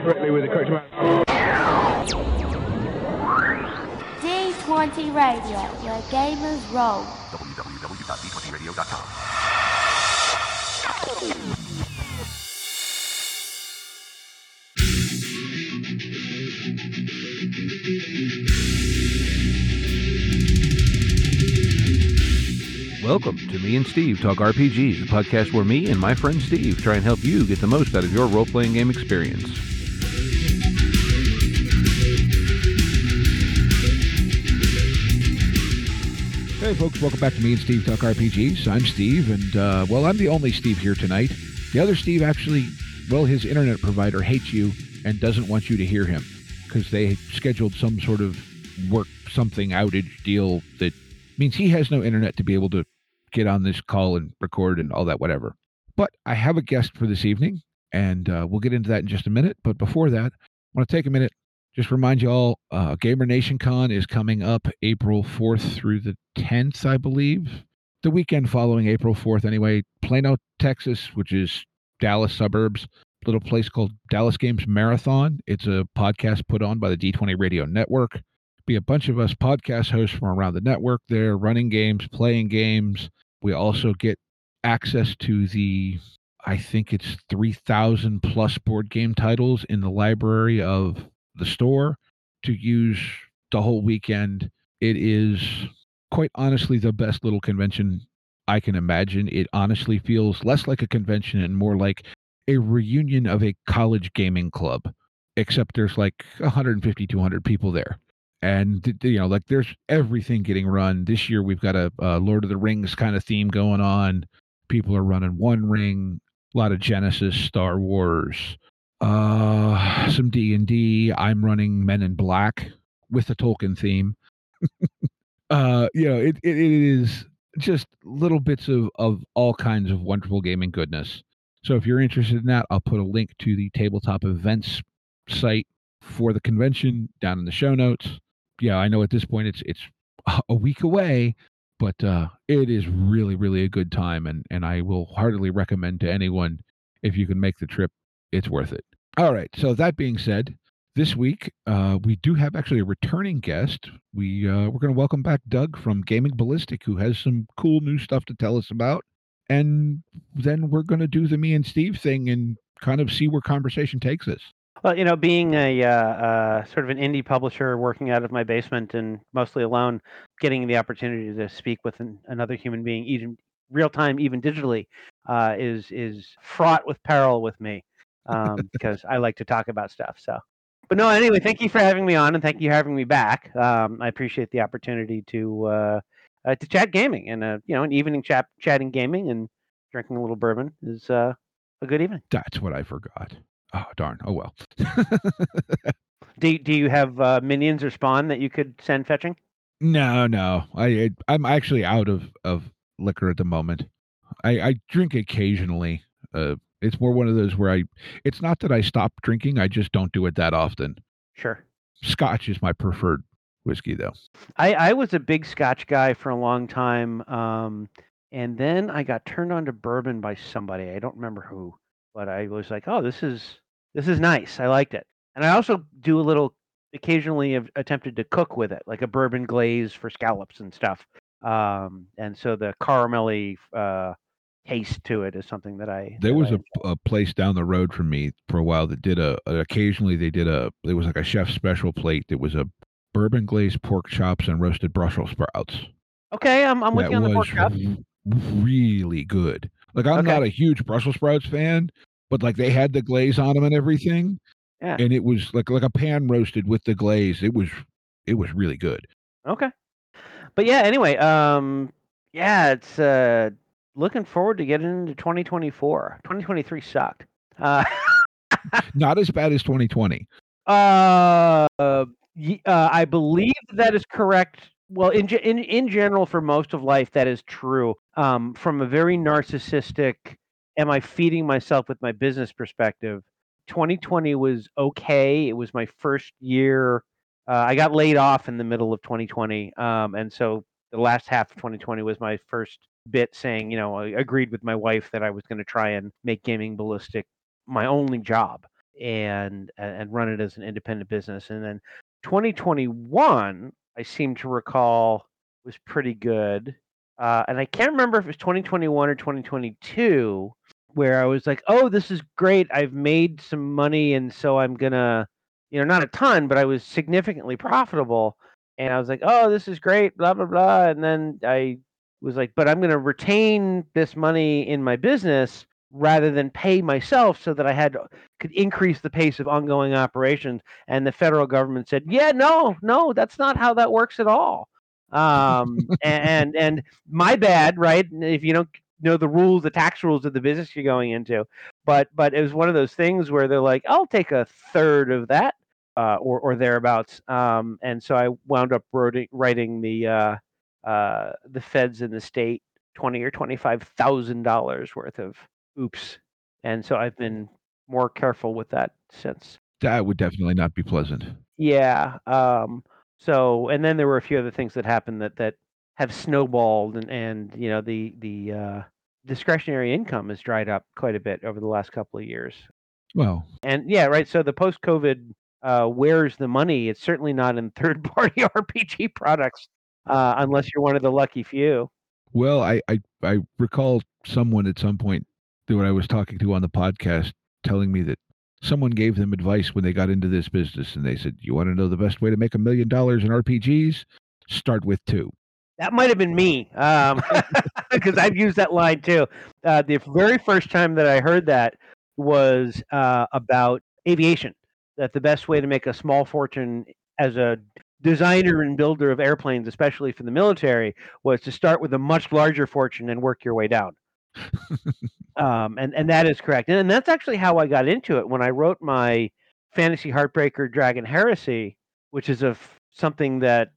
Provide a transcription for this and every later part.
correctly with the correct amount. D20 Radio, where gamers roll. www.d20radio.com. Welcome to Me and Steve Talk RPGs, a podcast where me and my friend Steve try and help you get the most out of your role-playing game experience. Hey folks, welcome back to Me and Steve Talk RPGs. I'm Steve, and I'm the only Steve here tonight. The other Steve actually, his internet provider hates you and doesn't want you to hear him because they scheduled some sort of work something outage deal that means he has no internet to be able to get on this call and record and all that, whatever. But I have a guest for this evening, and we'll get into that in just a minute. But before that, I want to take a minute, just remind you all, Gamer Nation Con is coming up April 4th through the 10th, I believe. The weekend following April 4th, anyway. Plano, Texas, which is Dallas suburbs, little place called Dallas Games Marathon. It's a podcast put on by the D20 Radio Network. Be a bunch of us podcast hosts from around the network there, running games, playing games. We also get access to I think it's 3,000 plus board game titles in the library of the store to use the whole weekend. It is quite honestly the best little convention I can imagine. It honestly feels less like a convention and more like a reunion of a college gaming club, except there's like 150, 200 people there. And, there's everything getting run. This year we've got a Lord of the Rings kind of theme going on. People are running One Ring, a lot of Genesis, Star Wars, some D&D. I'm running Men in Black with the Tolkien theme. It is just little bits of all kinds of wonderful gaming goodness. So if you're interested in that, I'll put a link to the tabletop events site for the convention down in the show notes. Yeah, I know at this point it's a week away, but it is really, really a good time, and I will heartily recommend to anyone, if you can make the trip, it's worth it. All right, so that being said, this week we do have actually a returning guest. We're going to welcome back Doug from Gaming Ballistic, who has some cool new stuff to tell us about, and then we're going to do the Me and Steve thing and kind of see where conversation takes us. Well, being a sort of an indie publisher working out of my basement and mostly alone, getting the opportunity to speak with another human being, even real time, even digitally, is fraught with peril with me because I like to talk about stuff. So, but no, anyway, thank you for having me on, and thank you for having me back. I appreciate the opportunity to chat gaming, and an evening chatting gaming and drinking a little bourbon is a good evening. That's what I forgot. Oh, darn. Oh, well. Do you have minions or spawn that you could send fetching? No. I'm actually out of liquor at the moment. I drink occasionally. It's more one of those where it's not that I stopped drinking. I just don't do it that often. Sure. Scotch is my preferred whiskey, though. I was a big Scotch guy for a long time. And then I got turned on to bourbon by somebody. I don't remember who, but I was like, oh, this is nice. I liked it. And I also do a little, occasionally have attempted to cook with it, like a bourbon glaze for scallops and stuff. And so the caramelly taste to it is something that There was a place down the road from me for a while that did occasionally it was like a chef special plate that was a bourbon glazed pork chops and roasted Brussels sprouts. Okay, I'm with you on the pork chops. Really good. Like, I'm not a huge Brussels sprouts fan, but like they had the glaze on them and everything. Yeah. And it was like a pan roasted with the glaze. It was really good. Okay. But yeah, anyway, it's looking forward to getting into 2024. 2023 sucked. Not as bad as 2020. I believe that is correct. Well, in general, for most of life, that is true. From a very narcissistic, am I feeding myself with my business perspective? 2020 was okay. It was my first year. I got laid off in the middle of 2020, and so the last half of 2020 was my first bit saying, I agreed with my wife that I was going to try and make Gaming Ballistic my only job. and run it as an independent business. And then 2021, I seem to recall, was pretty good. And I can't remember if it was 2021 or 2022 where I was like, "Oh, this is great. I've made some money, and so I'm gonna, not a ton, but I was significantly profitable." And I was like, "Oh, this is great, blah blah blah." And then I was like, "But I'm gonna retain this money in my business rather than pay myself so that could increase the pace of ongoing operations." And the federal government said, "Yeah, no, no, that's not how that works at all." And my bad, right? If you don't know the rules, the tax rules of the business you're going into, but it was one of those things where they're like, "I'll take a third of that, or thereabouts." And so I wound up writing the feds in the state $20,000 or $25,000 worth of oops, and so I've been more careful with that since. That would definitely not be pleasant. Yeah. So, and then there were a few other things that happened that have snowballed, and the discretionary income has dried up quite a bit over the last couple of years. Well, And yeah, right. So the post-COVID, where's the money? It's certainly not in third-party RPG products, unless you're one of the lucky few. well, I recall someone at some point that when I was talking to on the podcast telling me that someone gave them advice when they got into this business, and they said, "You want to know the best way to make $1 million in RPGs? Start with 2." That might have been me, because I've used that line too. The very first time that I heard that was about aviation. That the best way to make a small fortune as a designer and builder of airplanes, especially for the military, was to start with a much larger fortune and work your way down. And that is correct. And that's actually how I got into it when I wrote my Fantasy Heartbreaker Dragon Heresy, which is something that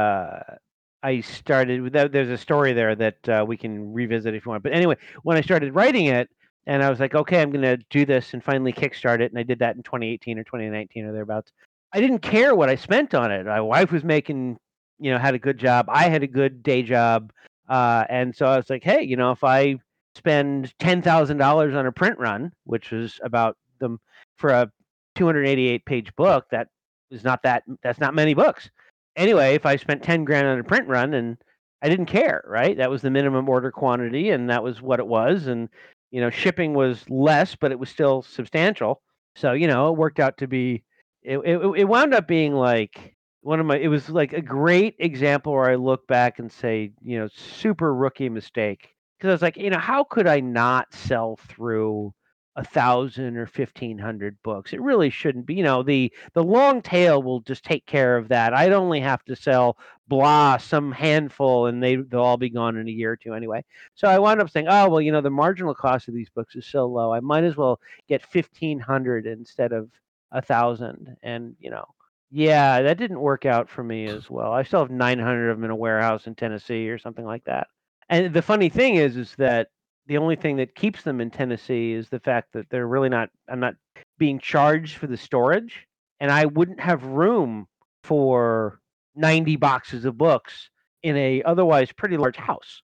I started with. There's a story there that we can revisit if you want. But anyway, when I started writing it, and I was like, okay, I'm going to do this and finally kickstart it. And I did that in 2018 or 2019 or thereabouts. I didn't care what I spent on it. My wife was making, had a good job. I had a good day job. And so I was like, hey, if I spend $10,000 on a print run, which was about for a 288-page book, that's not many books. Anyway, if I spent 10 grand on a print run, and I didn't care, right? That was the minimum order quantity, and that was what it was. And shipping was less, but it was still substantial. So it worked out to be. It wound up being like it was like a great example where I look back and say, super rookie mistake, because I was like, how could I not sell through 1,000 or 1,500 books? It really shouldn't be. The long tail will just take care of that. I'd only have to sell some handful, and they'll all be gone in a year or two anyway. So I wound up saying, oh well, the marginal cost of these books is so low, I might as well get 1,500 instead of 1,000. And yeah, that didn't work out for me as well. I still have 900 of them in a warehouse in Tennessee or something like that. And the funny thing is that the only thing that keeps them in Tennessee is the fact that I'm not being charged for the storage, and I wouldn't have room for 90 boxes of books in a otherwise pretty large house.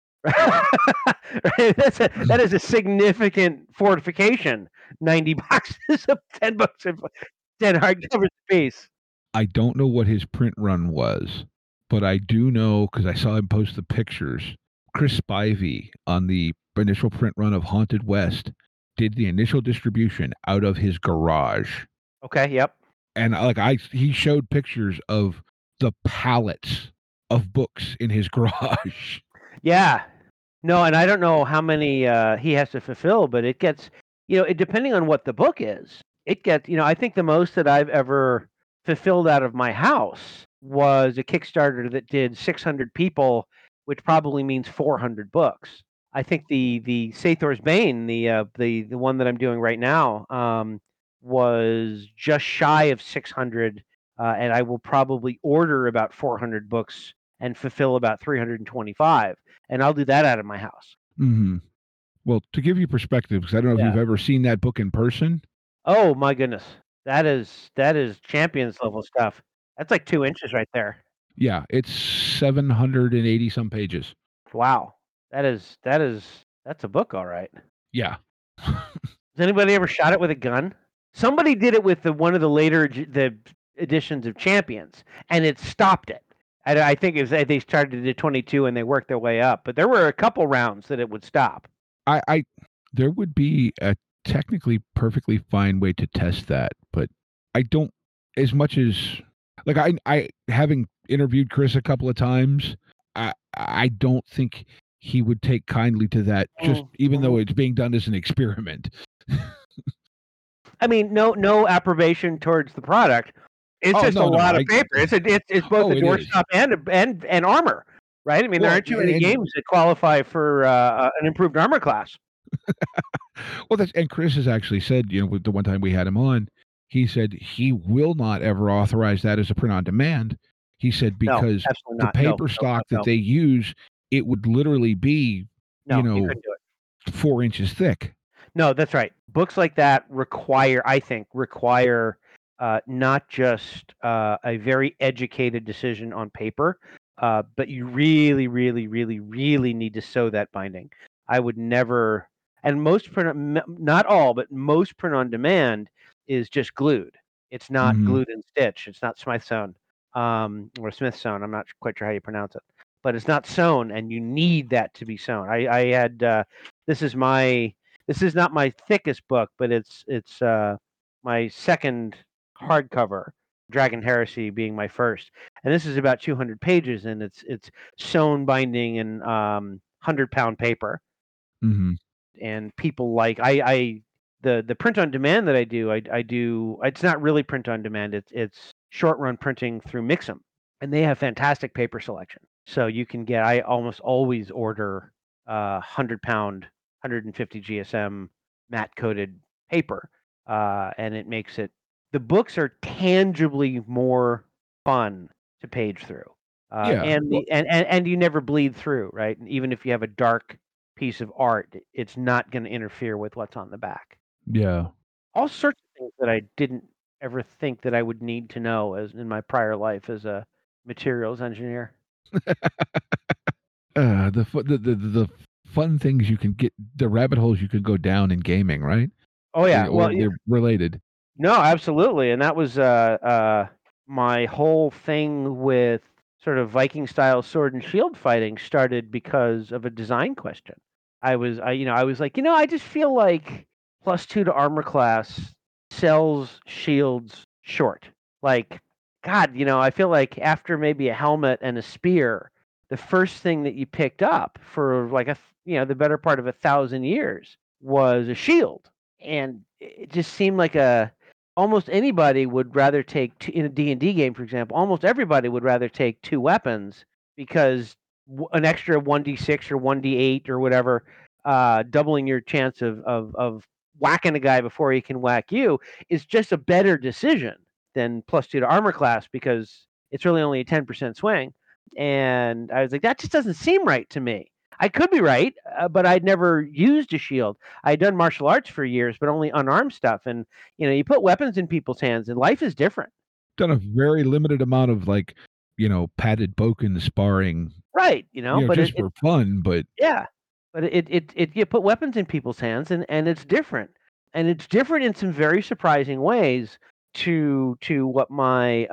Right? That is a significant fortification. 90 boxes of 10 books of 10 hardcover space. I don't know what his print run was, but I do know because I saw him post the pictures. Chris Spivey on the initial print run of Haunted West did the initial distribution out of his garage. Okay, yep. And he showed pictures of the pallets of books in his garage. Yeah. No, and I don't know how many he has to fulfill, but it gets, depending on what the book is, it gets, I think the most that I've ever fulfilled out of my house was a Kickstarter that did 600 people, which probably means 400 books. I think the Sathor's Bane, the one that I'm doing right now, was just shy of 600, and I will probably order about 400 books and fulfill about 325, and I'll do that out of my house. Mm-hmm. Well, to give you perspective, because I don't know if you've ever seen that book in person. Oh my goodness, that is Champions level stuff. That's like 2 inches right there. Yeah, it's 780 some pages. Wow, that's a book, all right. Yeah. Has anybody ever shot it with a gun? Somebody did it with one of the later the editions of Champions, and it stopped it. I think it was they started at 22 and they worked their way up, but there were a couple rounds that it would stop. There would be a technically perfectly fine way to test that, but I don't, as much as like I having interviewed Chris a couple of times, I don't think he would take kindly to that, just even though it's being done as an experiment. I mean, no approbation towards the product. It's just a lot of paper. It's both a doorstop and armor, right? I mean, there aren't too many games that qualify for an improved armor class. Well, and Chris has actually said, the one time we had him on, he said he will not ever authorize that as a print on demand. He said because the paper stock that they use, it would literally be, 4 inches thick. No, that's right. Books like that require not just a very educated decision on paper, but you really, really, really, really need to sew that binding. I would never, and not all, but most print on demand is just glued. It's not glued and stitched. It's not Smith sewn or Smith sewn. I'm not quite sure how you pronounce it, but it's not sewn, and you need that to be sewn. I had this is not my thickest book, but it's my second hardcover, Dragon Heresy being my first, and this is about 200 pages, and it's sewn binding in 100-pound paper. Mm-hmm. And people like the print on demand that I do. It's not really print on demand. It's short run printing through Mixam, and they have fantastic paper selection. So you can get. I almost always order 100-pound, 150 GSM matte coated paper, and it makes it. The books are tangibly more fun to page through, and you never bleed through, right? And even if you have a dark piece of art, it's not going to interfere with what's on the back. Yeah, all sorts of things that I didn't ever think that I would need to know as in my prior life as a materials engineer. The fun things you can get, the rabbit holes you can go down in gaming, right? Oh yeah, they're related. No, absolutely, and that was my whole thing with sort of Viking style sword and shield fighting started because of a design question. I was like, I just feel like +2 to armor class sells shields short. Like, God, I feel like after maybe a helmet and a spear, the first thing that you picked up for like the better part of 1,000 years was a shield, and it just seemed like almost anybody would rather take in a D&D game, for example. Almost everybody would rather take 2 weapons because an extra 1d6 or 1d8 or whatever, doubling your chance of whacking a guy before he can whack you is just a better decision than +2 to armor class because it's really only a 10% swing. And I was like, that just doesn't seem right to me. I could be right, but I'd never used a shield. I'd done martial arts for years, but only unarmed stuff. And, you put weapons in people's hands and life is different. Done a very limited amount of padded boken sparring. Right. But just for fun, but. Yeah. But you put weapons in people's hands and it's different. And it's different in some very surprising ways to what my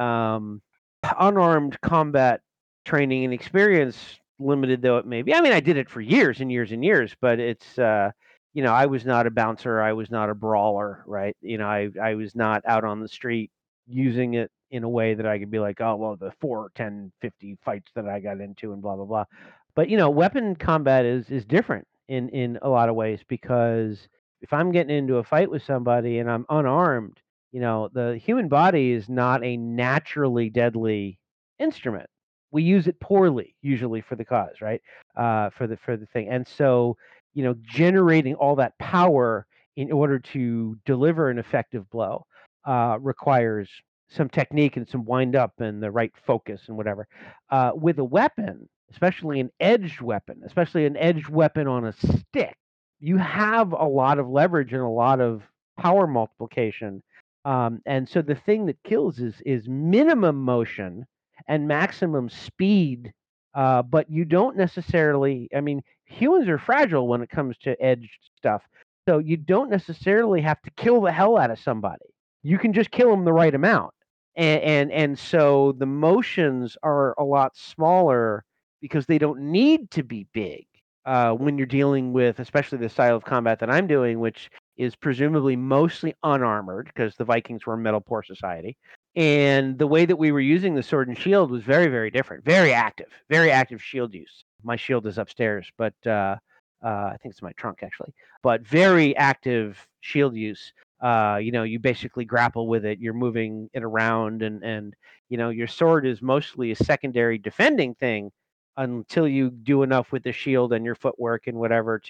unarmed combat training and experience, limited though it may be. I mean, I did it for years and years and years, but it's I was not a bouncer, I was not a brawler, right? I was not out on the street using it in a way that I could be like, oh well, the 4, 10, 50 fights that I got into and blah blah blah. But weapon combat is different in a lot of ways, because if I'm getting into a fight with somebody and I'm unarmed, the human body is not a naturally deadly instrument. We use it poorly usually for the cause, right? For the thing. And so, generating all that power in order to deliver an effective blow requires some technique and some wind up and the right focus and whatever. With a weapon, especially an edged weapon on a stick, you have a lot of leverage and a lot of power multiplication. And so the thing that kills is minimum motion and maximum speed, but you don't necessarily. I mean, humans are fragile when it comes to edged stuff, so you don't necessarily have to kill the hell out of somebody. you can just kill them the right amount. And so the motions are a lot smaller because they don't need to be big when you're dealing with, especially the style of combat that I'm doing, which is presumably mostly unarmored because the Vikings were a metal poor society. And the way that we were using the sword and shield was very, very different. Very active shield use. My shield is upstairs, but I think it's in my trunk actually. But very active shield use. You basically grapple with it. You're moving it around, and your sword is mostly a secondary defending thing until you do enough with the shield and your footwork and whatever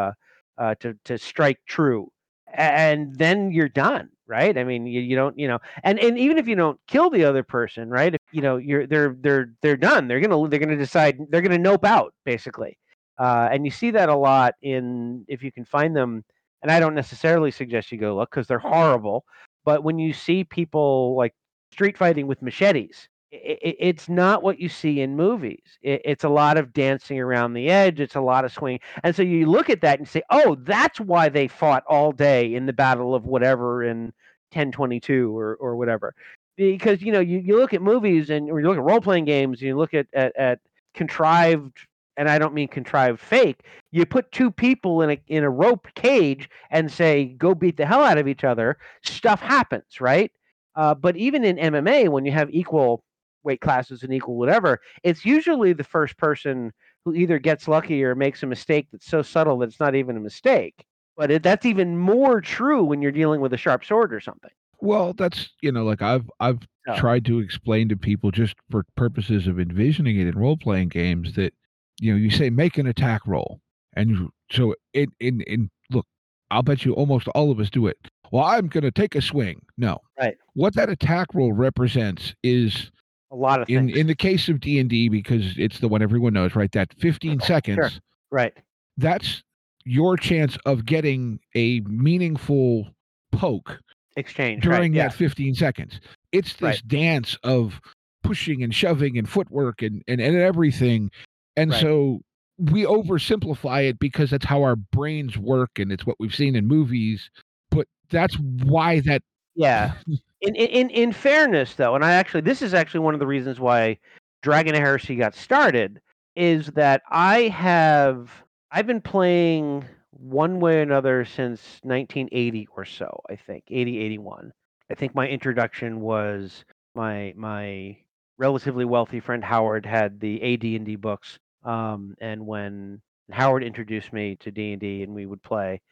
to strike true, and then you're done, right? I mean, you don't, and even if you don't kill the other person, right? If, they're done. They're gonna decide. They're gonna nope out basically, and you see that a lot in if you can find them. And I don't necessarily suggest you go look because they're horrible. But when you see people like street fighting with machetes, it's not what you see in movies. It's a lot of dancing around the edge. It's a lot of swinging. And so you look at that and say, oh, that's why they fought all day in the Battle of whatever in 1022 or whatever. Because, you look at movies or you look at role-playing games, and you look at contrived, and I don't mean contrived fake. You put two people in a rope cage and say, go beat the hell out of each other, stuff happens, right? But even in MMA, when you have equal weight classes and equal whatever, it's usually the first person who either gets lucky or makes a mistake that's so subtle that it's not even a mistake. But that's even more true when you're dealing with a sharp sword or something. Well, that's like I've So, tried to explain to people just for purposes of envisioning it in role playing games that you say make an attack roll, and so in look, I'll bet you almost all of us do it. Well, I'm going to take a swing. No, right, what that attack roll represents is a lot of things. in the case of D&D, because it's the one everyone knows, right? That 15 seconds. Sure. Right. That's your chance of getting a meaningful poke Exchange during right, that 15 seconds. It's this dance of pushing and shoving and footwork and everything. And so we oversimplify it because that's how our brains work and it's what we've seen in movies. But that's why that. Yeah. In fairness, though, and this is actually one of the reasons why Dragon Heresy got started, is that I've been playing one way or another since 1980 or so, I think, 80, 81. I think my introduction was my relatively wealthy friend Howard had the AD&D books, and when Howard introduced me to D&D and we would play,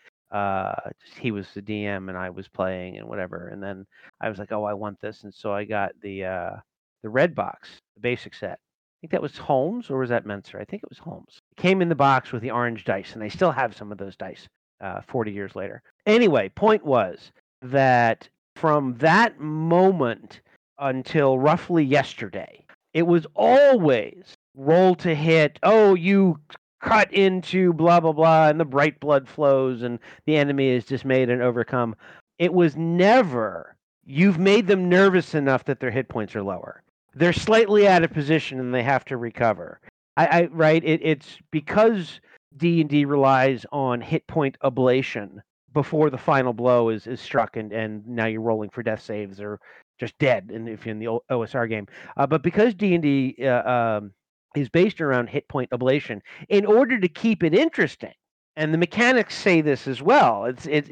he was the DM and I was playing and whatever, and then I was like, oh, I want this, and so I got the red box, the basic set. I think that was Holmes, or was that Menser? I think it was Holmes. It came in the box with the orange dice, and I still have some of those dice 40 years later. Anyway, point was that from that moment until roughly yesterday, it was always roll to hit. Oh, you cut into blah blah blah, and the bright blood flows, and the enemy is dismayed and overcome. It was never you've made them nervous enough that their hit points are lower. They're slightly out of position and they have to recover. It's because D&D relies on hit point ablation before the final blow is struck, and now you're rolling for death saves or just dead, and if you're in the OSR game. But because D&D is based around hit point ablation, in order to keep it interesting, and the mechanics say this as well.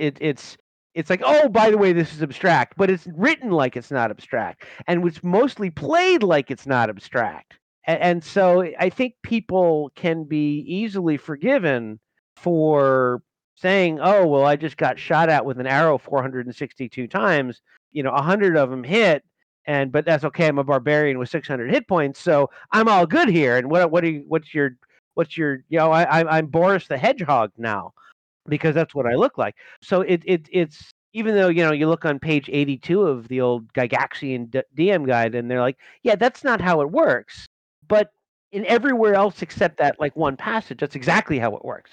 It's like, oh, by the way, this is abstract, but it's written like it's not abstract, and it's mostly played like it's not abstract. And so I think people can be easily forgiven for saying, oh, well, I just got shot at with an arrow 462 times, 100 of them hit, but that's okay. I'm a barbarian with 600 hit points, so I'm all good here. And what's your I'm Boris the Hedgehog now, because that's what I look like. So it's even though you look on page 82 of the old Gygaxian DM guide, and they're like, yeah, that's not how it works. But in everywhere else except that like one passage, that's exactly how it works.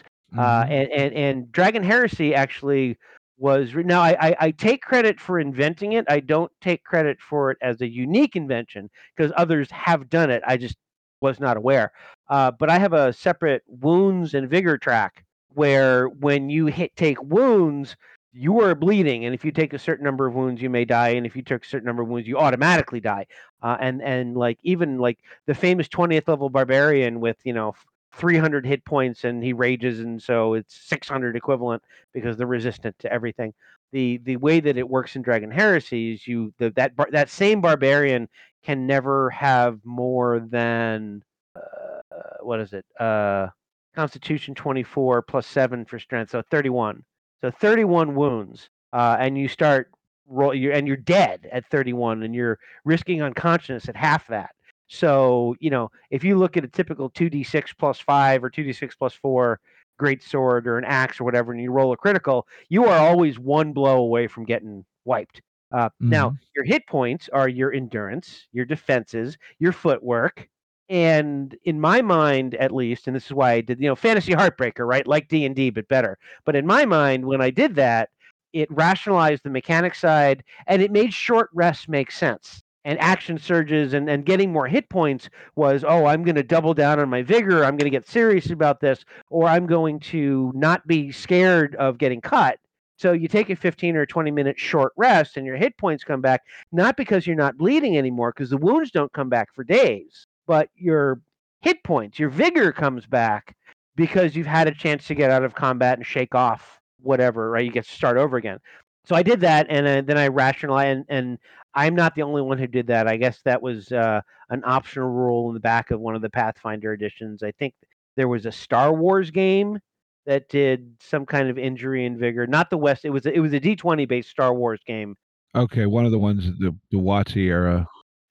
And Dragon Heresy actually was now I take credit for inventing it. I don't take credit for it as a unique invention because others have done it. I just was not aware. But I have a separate wounds and vigor track where when you take wounds, you are bleeding, and if you take a certain number of wounds, you may die, and if you took a certain number of wounds, you automatically die. And like even like the famous 20th level barbarian with 300 hit points, and he rages, and so it's 600 equivalent because they're resistant to everything. The way that it works in Dragon Heresy is that same barbarian can never have more than what is it? Constitution 24 plus 7 for strength, so 31. So 31 wounds, and you start and you're dead at 31, and you're risking unconsciousness at half that. So if you look at a typical 2d6 plus 5 or 2d6 plus 4 great sword or an axe or whatever, and you roll a critical, you are always one blow away from getting wiped. Now, your hit points are your endurance, your defenses, your footwork, and in my mind, at least, and this is why I did, Fantasy Heartbreaker, right? Like D&D, but better. But in my mind, when I did that, it rationalized the mechanic side, and it made short rests make sense. And action surges and getting more hit points was, I'm going to double down on my vigor. I'm going to get serious about this, or I'm going to not be scared of getting cut. So you take a 15 or 20-minute short rest, and your hit points come back, not because you're not bleeding anymore, because the wounds don't come back for days, but your hit points, your vigor comes back because you've had a chance to get out of combat and shake off whatever, right? You get to start over again. So I did that, and then I rationalized, and I'm not the only one who did that. I guess that was an optional rule in the back of one of the Pathfinder editions. I think there was a Star Wars game that did some kind of injury and vigor. Not the West. It was a D20 based Star Wars game. Okay, one of the ones, the WotC era.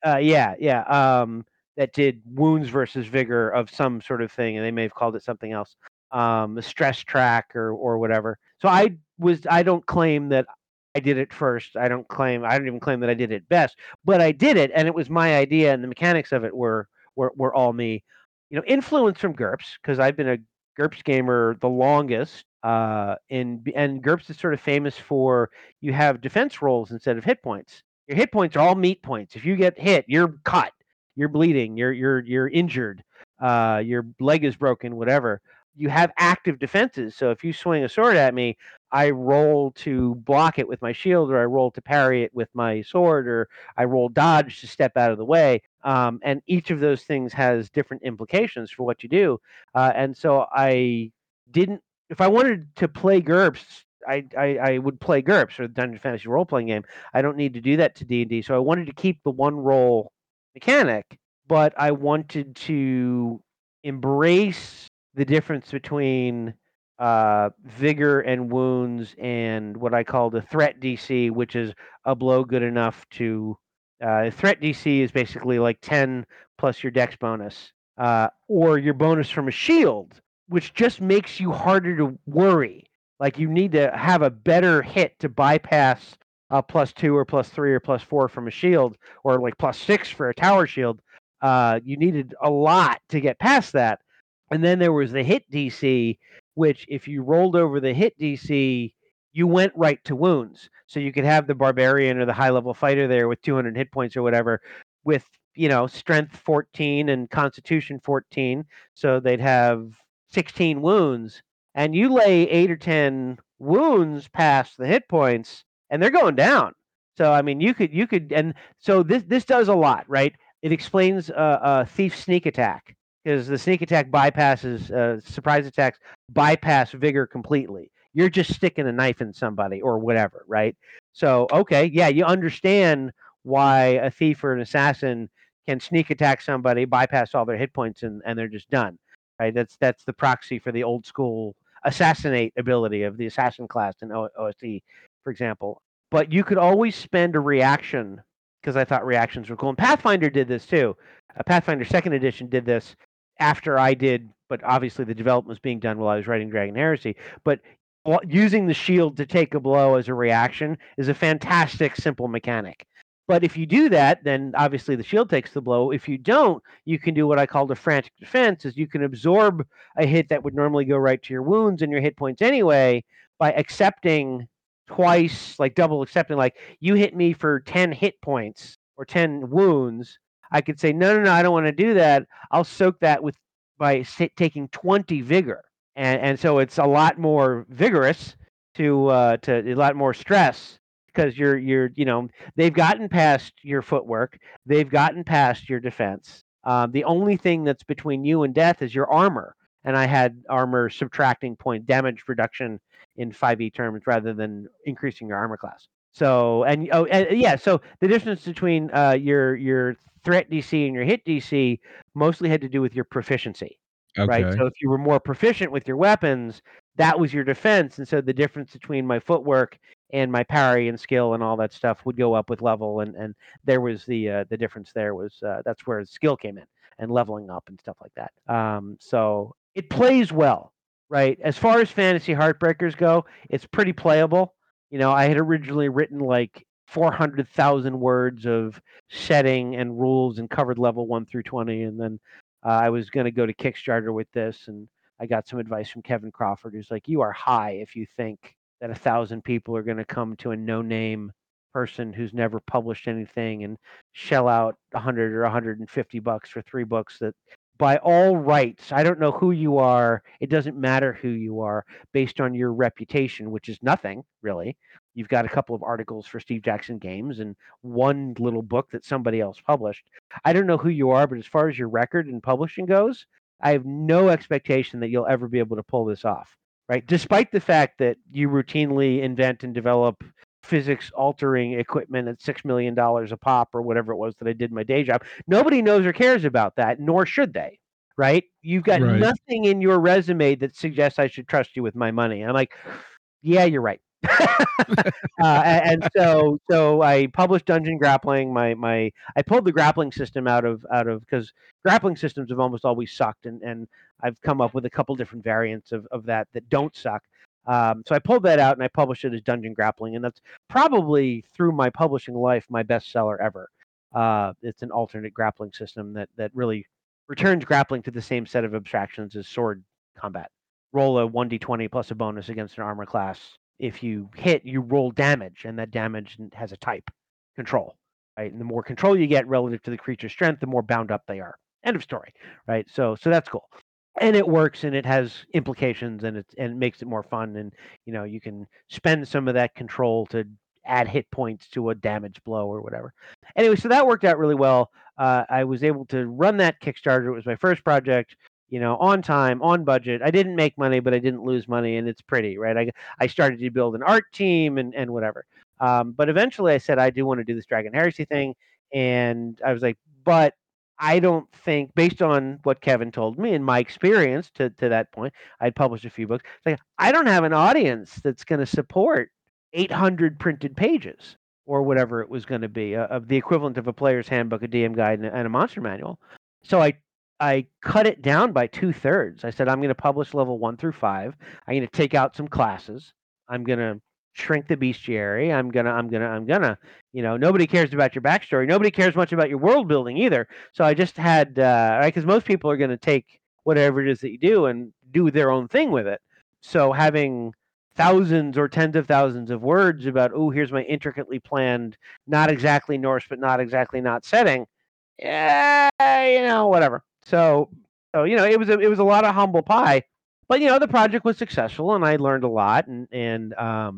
Yeah. That did wounds versus vigor of some sort of thing, and they may have called it something else. The stress track or whatever. So I don't claim that I did it first. I don't even claim that I did it best, but I did it, and it was my idea, and the mechanics of it were all me. Influence from GURPS, because I've been a GURPS gamer the longest. And GURPS is sort of famous for, you have defense rolls instead of hit points. Your hit points are all meat points. If you get hit, you're cut, you're bleeding, you're injured, your leg is broken, whatever. You have active defenses. So if you swing a sword at me, I roll to block it with my shield, or I roll to parry it with my sword, or I roll dodge to step out of the way. And each of those things has different implications for what you do. And so I didn't. If I wanted to play GURPS, I would play GURPS, or the Dungeon Fantasy role playing game. I don't need to do that to D&D. So I wanted to keep the one roll mechanic, but I wanted to embrace the difference between vigor and wounds and what I call the threat DC, which is a blow good enough to. Threat DC is basically like 10 plus your dex bonus, or your bonus from a shield, which just makes you harder to worry. Like you need to have a better hit to bypass a +2 or +3 or +4 from a shield, or like +6 for a tower shield. You needed a lot to get past that. And then there was the hit DC, which if you rolled over the hit DC, you went right to wounds. So you could have the barbarian or the high level fighter there with 200 hit points or whatever, with strength 14 and constitution 14. So they'd have 16 wounds, and you lay 8 or 10 wounds past the hit points, and they're going down. So I mean, you could, and so this does a lot, right? It explains a thief sneak attack, because the sneak attack bypasses surprise attacks bypass vigor completely. You're just sticking a knife in somebody or whatever, right? So okay, yeah, you understand why a thief or an assassin can sneak attack somebody, bypass all their hit points, and they're just done. Right? That's the proxy for the old school assassinate ability of the assassin class in OSE, for example. But you could always spend a reaction, because I thought reactions were cool. And Pathfinder did this too. Pathfinder 2nd edition did this after I did, but obviously the development was being done while I was writing Dragon Heresy. But using the shield to take a blow as a reaction is a fantastic, simple mechanic. But if you do that, then obviously the shield takes the blow. If you don't, you can do what I call the frantic defense, is you can absorb a hit that would normally go right to your wounds and your hit points anyway, by accepting twice, like double accepting, like you hit me for 10 hit points or 10 wounds. I could say, no, I don't want to do that. I'll soak that by taking 20 vigor. And so it's a lot more vigorous, to a lot more stress because they've gotten past your footwork, they've gotten past your defense. The only thing that's between you and death is your armor, and I had armor subtracting point damage reduction in 5e terms rather than increasing your armor class. So so the difference between your threat DC and your hit DC mostly had to do with your proficiency, right? Okay. So if you were more proficient with your weapons, that was your defense, and so the difference between my footwork and my parry and skill and all that stuff would go up with level, and there was the difference. There was that's where skill came in and leveling up and stuff like that. So it plays well, right? As far as fantasy heartbreakers go, it's pretty playable. I had originally written like 400,000 words of setting and rules and covered level 1 through 20, and then I was going to go to Kickstarter with this, and I got some advice from Kevin Crawford, who's like, "You are high if you think that 1,000 people are going to come to a no-name person who's never published anything and shell out 100 or 150 bucks for 3 books that, by all rights, I don't know who you are. It doesn't matter who you are based on your reputation, which is nothing really. You've got a couple of articles for Steve Jackson Games and one little book that somebody else published. I don't know who you are, but as far as your record in publishing goes, I have no expectation that you'll ever be able to pull this off, right? Despite the fact that you routinely invent and develop physics altering equipment at $6 million a pop or whatever it was that I did in my day job. Nobody knows or cares about that, nor should they, right? You've got Right. nothing in your resume that suggests I should trust you with my money. And I'm like, yeah, you're right. And so I published Dungeon Grappling. I pulled the grappling system out of because grappling systems have almost always sucked, and I've come up with a couple different variants of that don't suck. So I pulled that out and I published it as Dungeon Grappling, and that's probably through my publishing life my best seller ever. It's an alternate grappling system that really returns grappling to the same set of abstractions as sword combat. Roll a 1d20 plus a bonus against an armor class. If you hit, you roll damage, and that damage has a type control, right? And the more control you get relative to the creature's strength, the more bound up they are. End of story, right? So that's cool, and it works, and it has implications, and it makes it more fun, and you can spend some of that control to add hit points to a damage blow or whatever. Anyway, so that worked out really well. I was able to run that Kickstarter. It was my first project. On time, on budget. I didn't make money, but I didn't lose money, and it's pretty, right? I started to build an art team and whatever. But eventually I said, I do want to do this Dragon Heresy thing. And I was like, but I don't think, based on what Kevin told me and my experience to that point, I'd published a few books. Like, I don't have an audience that's going to support 800 printed pages or whatever it was going to be, of the equivalent of a player's handbook, a DM guide, and a monster manual. So I cut it down by 2/3. I said, I'm going to publish level 1 through 5. I'm going to take out some classes. I'm going to shrink the bestiary. I'm gonna, nobody cares about your backstory. Nobody cares much about your world building either. So I just had, right, because most people are going to take whatever it is that you do and do their own thing with it. So having thousands or tens of thousands of words about, oh, here's my intricately planned, not exactly Norse, but not exactly not setting. Yeah, whatever. So it was a lot of humble pie, but the project was successful, and I learned a lot, and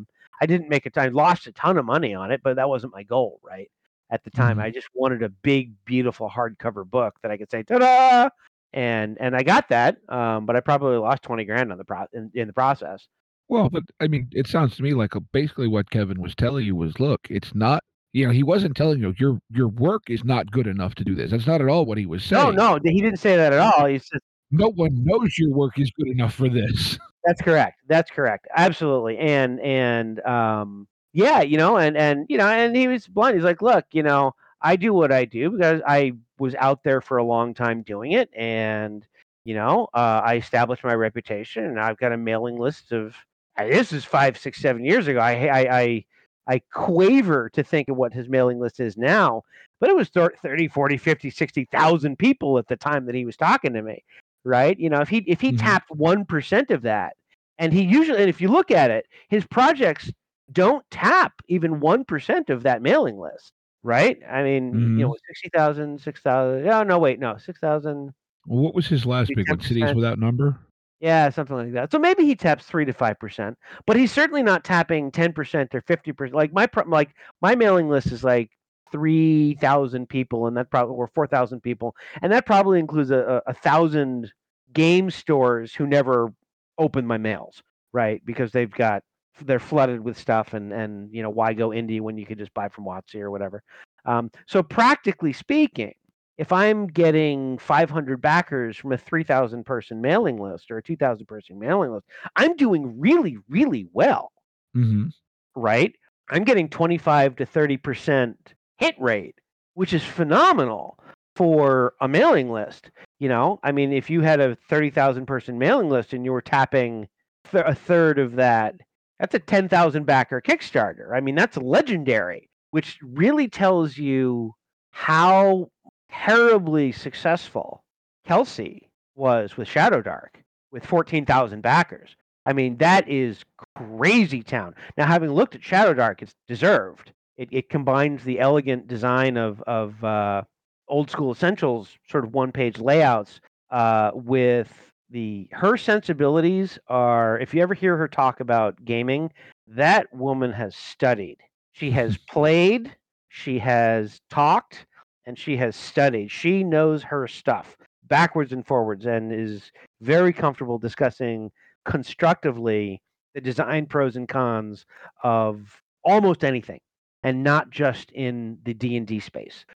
I didn't make I lost a ton of money on it, but that wasn't my goal, right? At the time, I just wanted a big, beautiful hardcover book that I could say ta-da, and I got that, but I probably lost 20 grand on in the process. Well, but I mean, it sounds to me like basically what Kevin was telling you was, look, it's not. He wasn't telling you your work is not good enough to do this. That's not at all what he was saying. No, he didn't say that at all. He said, no one knows your work is good enough for this. That's correct. Absolutely. And yeah, and he was blunt. He's like, look, I do what I do because I was out there for a long time doing it, and I established my reputation, and I've got a mailing list of. This is 5, 6, 7 years ago. I quaver to think of what his mailing list is now, but it was 30, 40, 50, 60,000 people at the time that he was talking to me, right? If he tapped 1% of that, and if you look at it, his projects don't tap even 1% of that mailing list, right? I mean, 60,000, 6,000. Oh, no, wait, no, 6,000. Well, what was his last big one? Cities Without Number? Yeah, something like that. So maybe he taps 3 to 5%, but he's certainly not tapping 10% or 50%. Like my mailing list is like 3,000 people, and that probably or 4,000 people, and that probably includes a thousand game stores who never open my mails, right? Because they're flooded with stuff, and why go indie when you could just buy from WotC or whatever. So practically speaking, if I'm getting 500 backers from a 3,000 person mailing list or a 2,000 person mailing list, I'm doing really, really well, Mm-hmm. right? I'm getting 25 to 30% hit rate, which is phenomenal for a mailing list. I mean, if you had a 30,000 person mailing list and you were tapping a third of that, that's a 10,000 backer Kickstarter. I mean, that's legendary, which really tells you how terribly successful Kelsey was with Shadow Dark with 14,000 backers. I mean, that is crazy town. Now, having looked at Shadow Dark, it's deserved. It combines the elegant design of old school essentials, sort of one page layouts, with her sensibilities are. If you ever hear her talk about gaming, that woman has studied. She has played, she has talked, and she has studied. She knows her stuff backwards and forwards, and is very comfortable discussing constructively the design pros and cons of almost anything, and not just in the D&D space.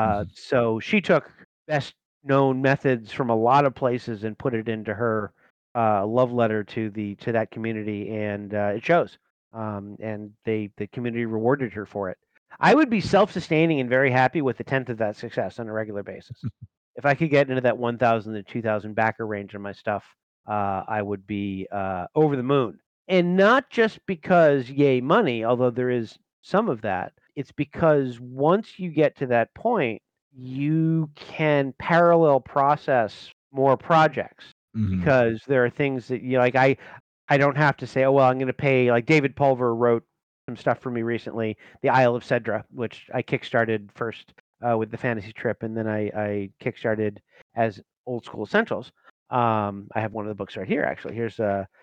So she took best known methods from a lot of places and put it into her love letter to that community, and it shows. And the community rewarded her for it. I would be self-sustaining and very happy with a tenth of that success on a regular basis. If I could get into that 1,000 to 2,000 backer range on my stuff, I would be over the moon. And not just because yay money, although there is some of that. It's because once you get to that point, you can parallel process more projects, Mm-hmm. because there are things that like I don't have to say, oh well, I'm going to pay. Like David Pulver wrote some stuff for me recently, the Isle of Cedra, which I kickstarted first with the Fantasy Trip, and then I kickstarted as Old School Essentials. I have one of the books right here, actually. Here's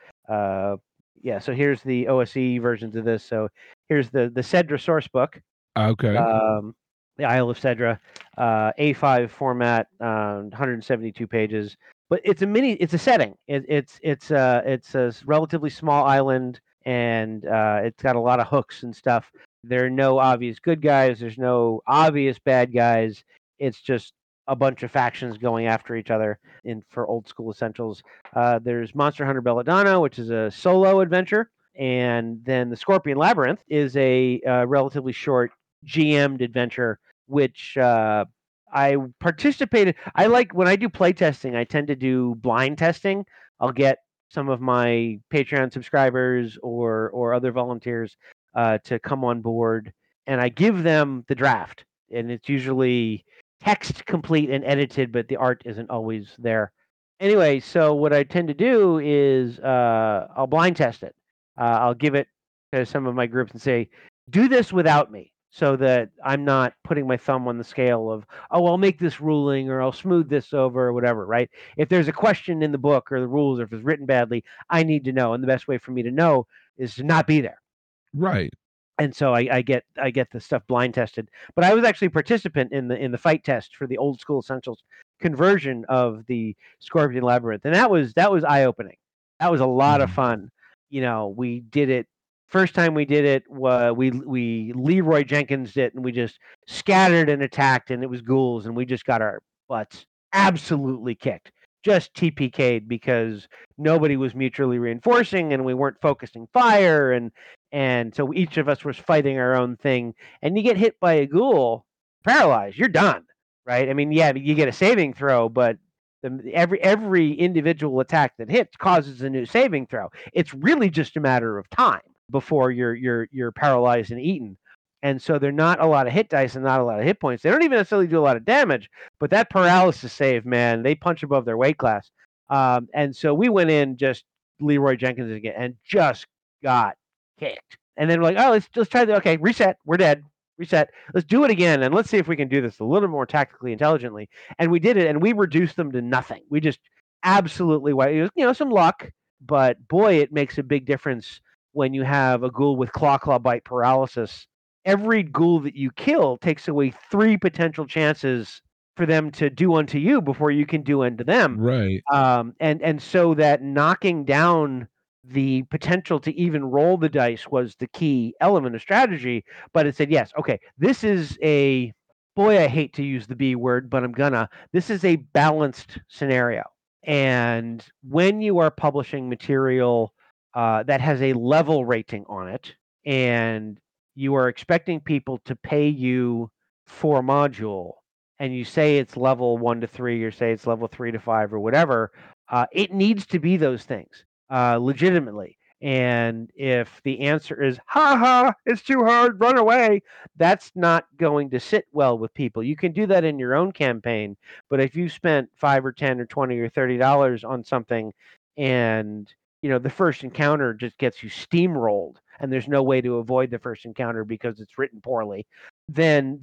yeah, so here's the OSE versions of this. So here's the Cedra source book. Okay. The Isle of Cedra, A5 format, 172 pages. But it's a setting. It's a relatively small island, and it's got a lot of hooks and stuff. There are no obvious good guys. There's no obvious bad guys. It's just a bunch of factions going after each other for Old School Essentials. There's Monster Hunter Belladonna, which is a solo adventure, and then the Scorpion Labyrinth is a relatively short GM'd adventure, which I participated. I like when I do play testing. I tend to do blind testing. I'll get some of my Patreon subscribers or other volunteers to come on board, and I give them the draft, and it's usually text complete and edited, but the art isn't always there. Anyway, so what I tend to do is I'll blind test it. I'll give it to some of my groups and say, do this without me, so that I'm not putting my thumb on the scale of, oh, I'll make this ruling or I'll smooth this over or whatever, right? If there's a question in the book or the rules, or if it's written badly, I need to know. And the best way for me to know is to not be there. Right. And so I get the stuff blind tested. But I was actually a participant in the fight test for the Old School Essentials conversion of the Scorpion Labyrinth, and that was eye opening. That was a lot of fun. We did it. First time we did it, we Leroy Jenkins it, and we just scattered and attacked, and it was ghouls, and we just got our butts absolutely kicked, just TPK'd, because nobody was mutually reinforcing, and we weren't focusing fire, and so each of us was fighting our own thing. And you get hit by a ghoul, paralyzed, you're done, right? I mean, yeah, you get a saving throw, but every individual attack that hits causes a new saving throw. It's really just a matter of time before you're paralyzed and eaten. And so they're not a lot of hit dice and not a lot of hit points. They don't even necessarily do a lot of damage, but that paralysis save, man, they punch above their weight class. And so we went in just Leroy Jenkins again and just got kicked. And then we're like, oh, let's try the okay, reset. We're dead. Reset. Let's do it again, and let's see if we can do this a little more tactically intelligently. And we did it, and we reduced them to nothing. We just absolutely why. Some luck, but boy, it makes a big difference when you have a ghoul with claw bite paralysis. Every ghoul that you kill takes away 3 potential chances for them to do unto you before you can do unto them. Right. And so that knocking down the potential to even roll the dice was the key element of strategy. But it said, yes, okay, this is a, boy, I hate to use the B word, but I'm gonna. This is a balanced scenario. And when you are publishing material that has a level rating on it, and you are expecting people to pay you for a module, and you say it's level 1 to 3, or say it's level 3 to 5, or whatever, it needs to be those things legitimately. And if the answer is, ha ha, it's too hard, run away, that's not going to sit well with people. You can do that in your own campaign, but if you spent $5 or $10 or $20 or $30 on something, and the first encounter just gets you steamrolled, and there's no way to avoid the first encounter because it's written poorly, then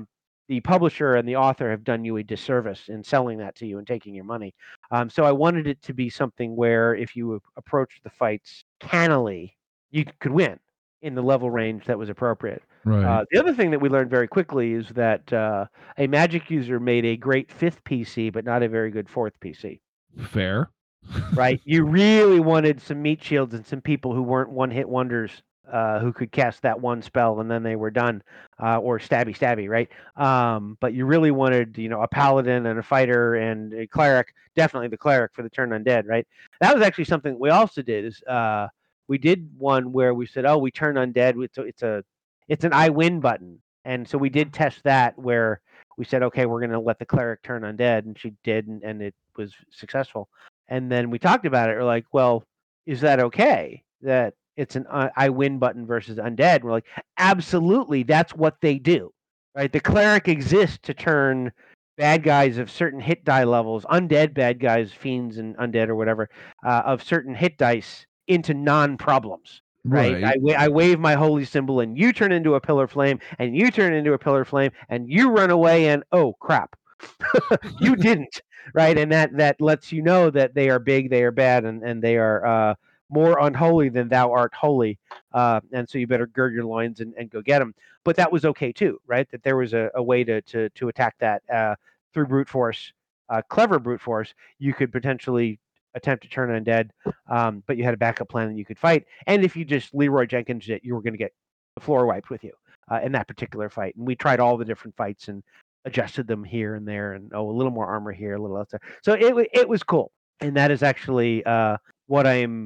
the publisher and the author have done you a disservice in selling that to you and taking your money. So I wanted it to be something where if you approached the fights cannily, you could win in the level range that was appropriate. Right. The other thing that we learned very quickly is that a Magic user made a great 5th PC, but not a very good 4th PC. Fair. Right? You really wanted some meat shields and some people who weren't one-hit wonders, who could cast that one spell and then they were done, or stabby, right? But you really wanted, a paladin and a fighter and a cleric, definitely the cleric for the turn undead, right? That was actually something we also did. Is we did one where we said, oh, we turn undead. It's an I win button, and so we did test that where we said, okay, we're going to let the cleric turn undead, and she did, and it was successful. And then we talked about it. We're like, well, is that okay that it's an I win button versus undead? And we're like, absolutely, that's what they do, right? The cleric exists to turn bad guys of certain hit die levels, undead bad guys, fiends and undead or whatever, of certain hit dice into non-problems. Right. Right. I wave my holy symbol, and you turn into a pillar flame, and you turn into a pillar flame, and you run away, and oh crap, you didn't. Right, and that lets you know that they are big, they are bad, and they are more unholy than thou art holy, and so you better gird your loins and go get them. But that was okay too, right? That there was a way to attack that through brute force, clever brute force. You could potentially attempt to turn undead, but you had a backup plan that you could fight. And if you just Leroy Jenkins it, you were going to get the floor wiped with you in that particular fight. And we tried all the different fights and adjusted them here and there, and a little more armor here, a little else there. So it was cool, and that is actually what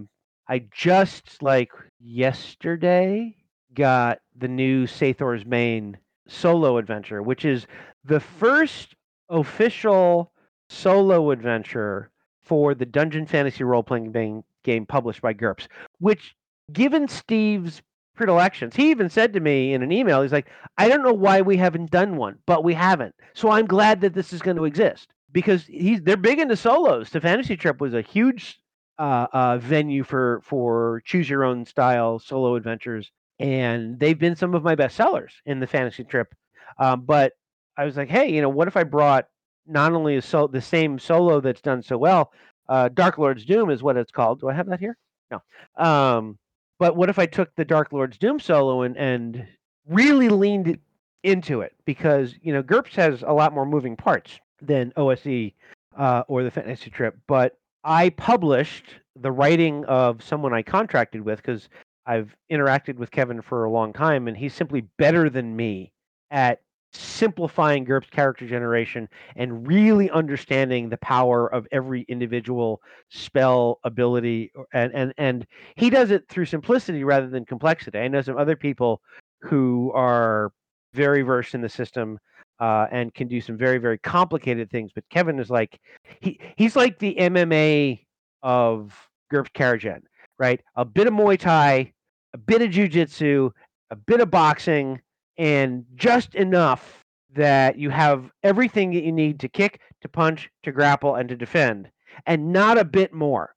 I just like yesterday got the new Sathor's Mane solo adventure, which is the first official solo adventure for the Dungeon Fantasy role-playing game published by GURPS, which, given Steve's predilections, he even said to me in an email, he's like, I don't know why we haven't done one, but we haven't. So I'm glad that this is going to exist, because they're big into solos. The Fantasy Trip was a huge venue for choose your own style solo adventures, and they've been some of my best sellers in the Fantasy Trip. But I was like, hey, what if I brought not only the same solo that's done so well, Dark Lord's Doom is what it's called. Do I have that here? No. But what if I took the Dark Lord's Doom solo and really leaned into it? Because, GURPS has a lot more moving parts than OSE or the Fantasy Trip. But I published the writing of someone I contracted with, because I've interacted with Kevin for a long time, and he's simply better than me at simplifying GURPS character generation and really understanding the power of every individual spell ability, and he does it through simplicity rather than complexity. I know some other people who are very versed in the system and can do some very, very complicated things, but Kevin is like he's like the MMA of GURPS character gen, right? A bit of Muay Thai, a bit of jiu-jitsu, a bit of boxing, and just enough that you have everything that you need to kick, to punch, to grapple, and to defend, and not a bit more.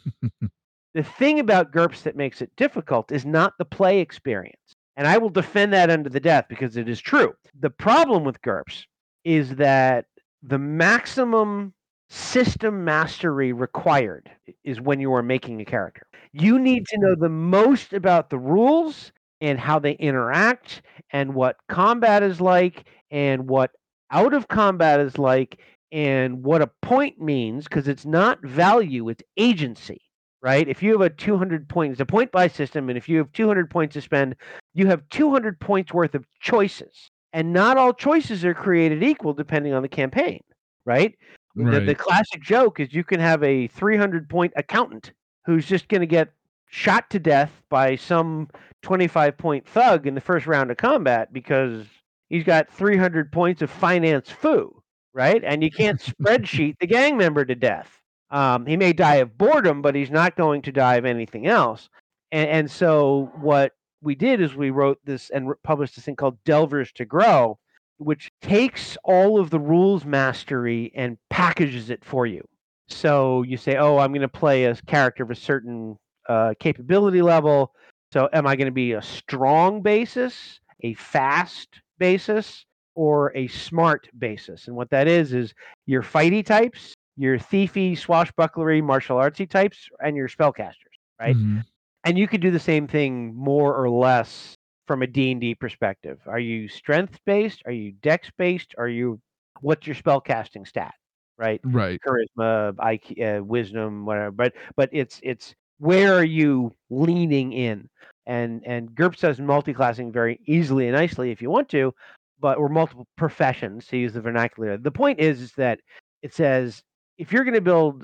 The thing about GURPS that makes it difficult is not the play experience, and I will defend that unto the death because it is true. The problem with GURPS is that the maximum system mastery required is when you are making a character. You need to know the most about the rules and how they interact and what combat is like and what out of combat is like and what a point means, because it's not value, it's agency, right? If you have a 200 points, it's a point buy system, and if you have 200 points to spend, you have 200 points worth of choices. And not all choices are created equal depending on the campaign, right? The classic joke is you can have a 300 point accountant who's just going to get shot to death by some 25 point thug in the first round of combat because he's got 300 points of finance foo, right? And you can't spreadsheet the gang member to death. He may die of boredom, but he's not going to die of anything else. And so what we did is we wrote this and published this thing called Delvers to Grow, which takes all of the rules mastery and packages it for you. So you say, oh, I'm going to play a character of a certain capability level. So am I going to be a strong basis, a fast basis, or a smart basis? And what that is your fighty types, your thiefy, swashbucklery, martial artsy types, and your spellcasters, right? Mm-hmm. And you could do the same thing more or less from a D&D perspective. Are you strength based? Are you dex based? What's your spellcasting stat? Right. Charisma, IQ, wisdom, whatever. But it's where are you leaning in? And GURPS does multi-classing very easily and nicely if you want to, or multiple professions, to use the vernacular. The point is that it says if you're going to build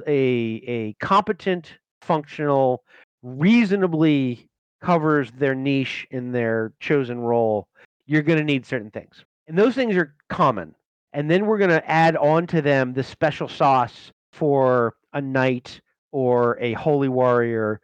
a competent, functional, reasonably covers their niche in their chosen role, you're going to need certain things. And those things are common. And then we're going to add on to them the special sauce for a knight or a holy warrior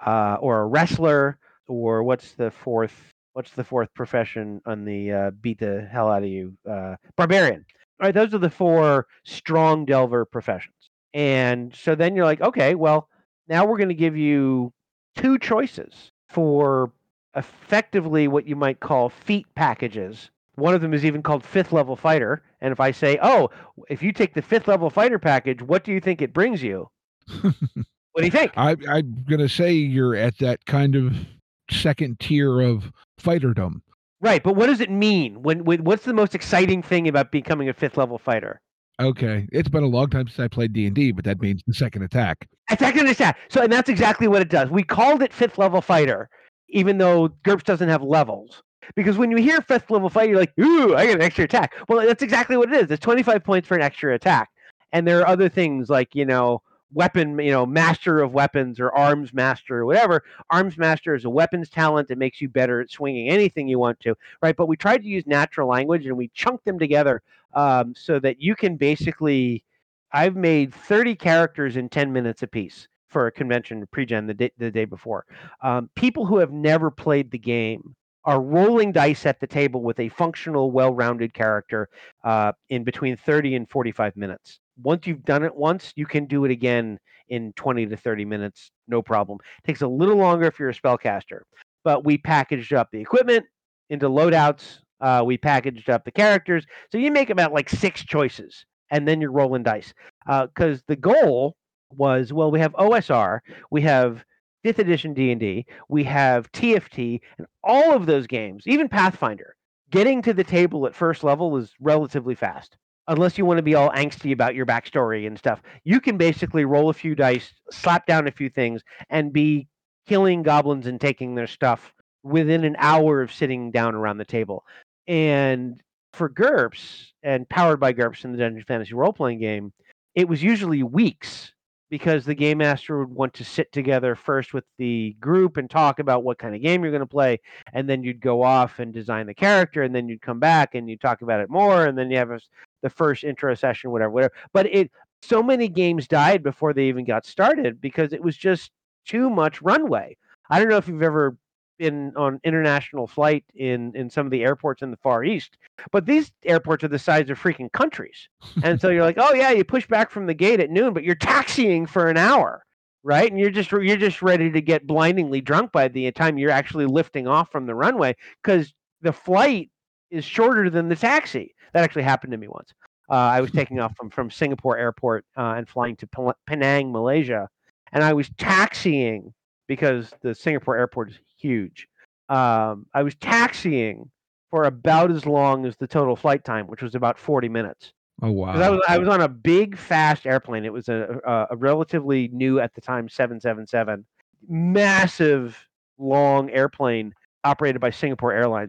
or a wrestler, or what's the fourth profession on the beat the hell out of you? Barbarian. All right, those are the 4 strong Delver professions. And so then you're like, okay, well, now we're going to give you 2 choices for effectively what you might call feat packages. One of them is even called 5th level fighter. And if I say, oh, if you take the 5th level fighter package, what do you think it brings you? What do you think? I'm going to say you're at that kind of second tier of fighterdom. Right, but what does it mean? What's the most exciting thing about becoming a 5th level fighter? Okay, it's been a long time since I played D&D, but that means the second attack. Second attack. So, and that's exactly what it does. We called it 5th level fighter, even though GURPS doesn't have levels. Because when you hear 5th level fighter, you're like, ooh, I get an extra attack. Well, that's exactly what it is. It's 25 points for an extra attack. And there are other things like, weapon, master of weapons or arms master or whatever. Arms master is a weapons talent that makes you better at swinging anything you want to, right? But we tried to use natural language and we chunked them together so that you can basically, I've made 30 characters in 10 minutes apiece for a convention pre-gen the day before. People who have never played the game are rolling dice at the table with a functional, well-rounded character in between 30 and 45 minutes. Once you've done it once, you can do it again in 20 to 30 minutes, no problem. It takes a little longer if you're a spellcaster. But we packaged up the equipment into loadouts. We packaged up the characters. So you make about like 6 choices, and then you're rolling dice. Because the goal was, well, we have OSR, we have 5th edition D&D, we have TFT, and all of those games, even Pathfinder, getting to the table at first level is relatively fast. Unless you want to be all angsty about your backstory and stuff. You can basically roll a few dice, slap down a few things, and be killing goblins and taking their stuff within an hour of sitting down around the table. And for GURPS, and powered by GURPS in the Dungeon Fantasy role-playing game, it was usually weeks, because the game master would want to sit together first with the group and talk about what kind of game you're going to play, and then you'd go off and design the character, and then you'd come back and you'd talk about it more, and then you have the first intro session, whatever. But so many games died before they even got started because it was just too much runway. I don't know if you've ever been on international flight in some of the airports in the Far East, but these airports are the size of freaking countries. And so you're like, oh yeah, you push back from the gate at noon, but you're taxiing for an hour, right? And you're just ready to get blindingly drunk by the time you're actually lifting off from the runway, because the flight is shorter than the taxi. That actually happened to me once. I was taking off from Singapore airport and flying to Penang, Malaysia, and I was taxiing because the Singapore airport is huge. I was taxiing for about as long as the total flight time, which was about 40 minutes. Oh wow! Because I was on a big, fast airplane. It was a relatively new at the time 777, massive, long airplane operated by Singapore Airlines.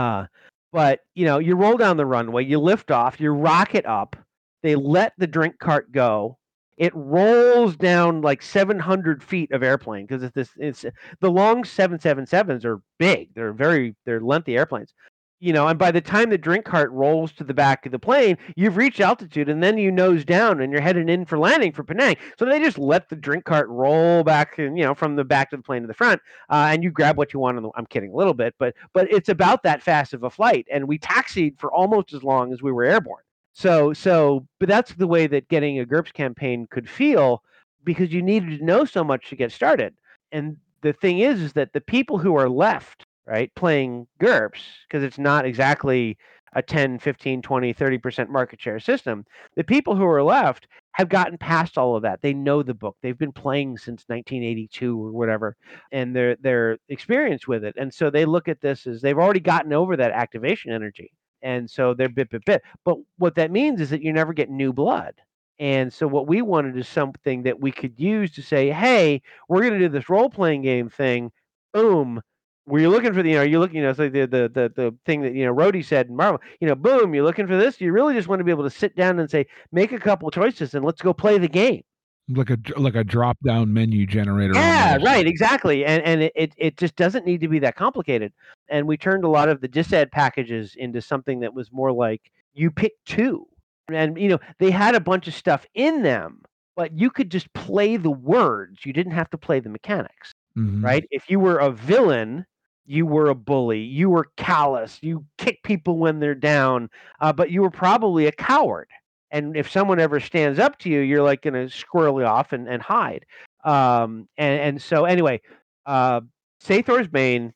But you roll down the runway, you lift off, you rocket up. They let the drink cart go. It rolls down like 700 feet of airplane because it's the long 777s are big. They're lengthy airplanes. And by the time the drink cart rolls to the back of the plane, you've reached altitude, and then you nose down, and you're heading in for landing for Penang. So they just let the drink cart roll back, and from the back of the plane to the front, and you grab what you want. I'm kidding a little bit, but it's about that fast of a flight, and we taxied for almost as long as we were airborne. But that's the way that getting a GURPS campaign could feel, because you needed to know so much to get started. And the thing is that the people who are left, right, playing GURPS, because it's not exactly a 10, 15, 20, 30% market share system, the people who are left have gotten past all of that. They know the book. They've been playing since 1982 or whatever, and they're experienced with it. And so they look at this as they've already gotten over that activation energy. And so they're bit. But what that means is that you never get new blood. And so what we wanted is something that we could use to say, hey, we're going to do this role-playing game thing. Boom. Were you looking for you're looking, it's like the thing that, Rhodey said in Marvel, boom, you're looking for this. You really just want to be able to sit down and say, make a couple choices and let's go play the game. Like a drop down menu generator. Yeah, right, exactly. And it just doesn't need to be that complicated. And we turned a lot of the dised packages into something that was more like you pick two. And they had a bunch of stuff in them, but you could just play the words. You didn't have to play the mechanics. Mm-hmm. Right? If you were a villain, you were a bully, you were callous, you kick people when they're down, but you were probably a coward. And if someone ever stands up to you, you're like going to squirrel off and hide. And so anyway, Sathor's Bane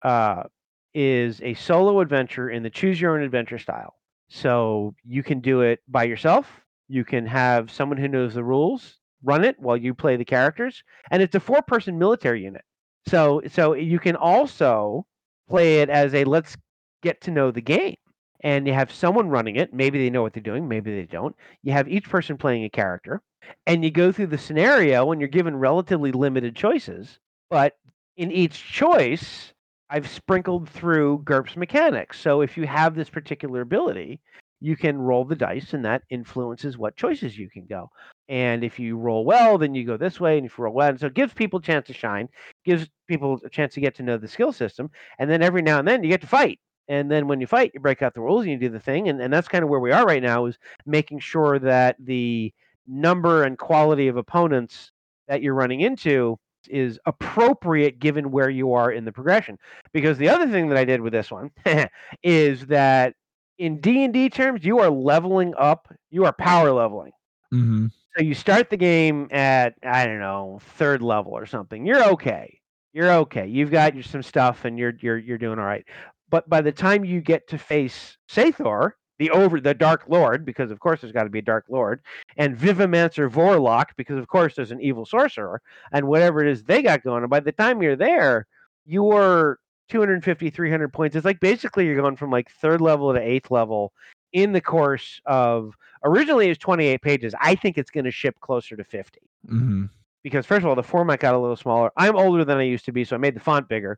is a solo adventure in the choose your own adventure style. So you can do it by yourself. You can have someone who knows the rules run it while you play the characters. And it's a 4-person military unit. So you can also play it as a let's get to know the game. And you have someone running it. Maybe they know what they're doing. Maybe they don't. You have each person playing a character. And you go through the scenario and you're given relatively limited choices. But in each choice, I've sprinkled through GURPS mechanics. So if you have this particular ability, you can roll the dice, and that influences what choices you can go. And if you roll well, then you go this way. And if you roll well, and so it gives people a chance to shine, gives people a chance to get to know the skill system. And then every now and then you get to fight. And then when you fight, you break out the rules and you do the thing. And that's kind of where we are right now, is making sure that the number and quality of opponents that you're running into is appropriate given where you are in the progression. Because the other thing that I did with this one is that in D&D terms, you are leveling up. You are power leveling. Mm-hmm. So you start the game at, I don't know, 3rd level or something. You're okay. You've got some stuff, and you're doing all right. But by the time you get to face Sathor, the Dark Lord, because of course there's got to be a Dark Lord, and Vivimancer Vorlock, because of course there's an evil sorcerer, and whatever it is they got going. And by the time you're there, you're 250, 300 points. It's like basically you're going from like 3rd level to 8th level in the course of, originally it was 28 pages. I think it's going to ship closer to 50. Mm-hmm. Because first of all, the format got a little smaller. I'm older than I used to be, so I made the font bigger.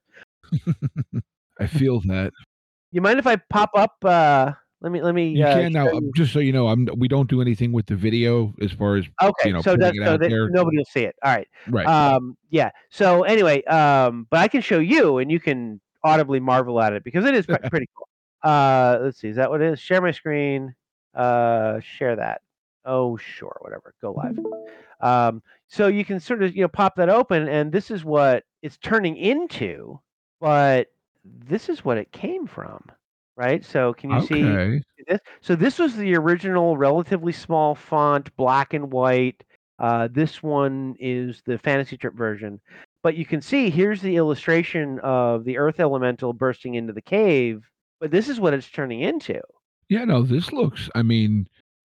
I feel that. You mind if I pop up? Let me. You can now. Just so you know, we don't do anything with the video as far as okay. So that nobody will see it. All right. Right. Yeah. So anyway, but I can show you, and you can audibly marvel at it because it is pretty cool. Let's see. Is that what it is? Share my screen. Share that. Oh, sure. Whatever. Go live. So you can sort of pop that open, and this is what it's turning into. But this is what it came from, right? So can you see this? So this was the original, relatively small font, black and white. This one is the Fantasy Trip version. But you can see here's the illustration of the Earth Elemental bursting into the cave. But this is what it's turning into. Yeah, no, this looks, I mean,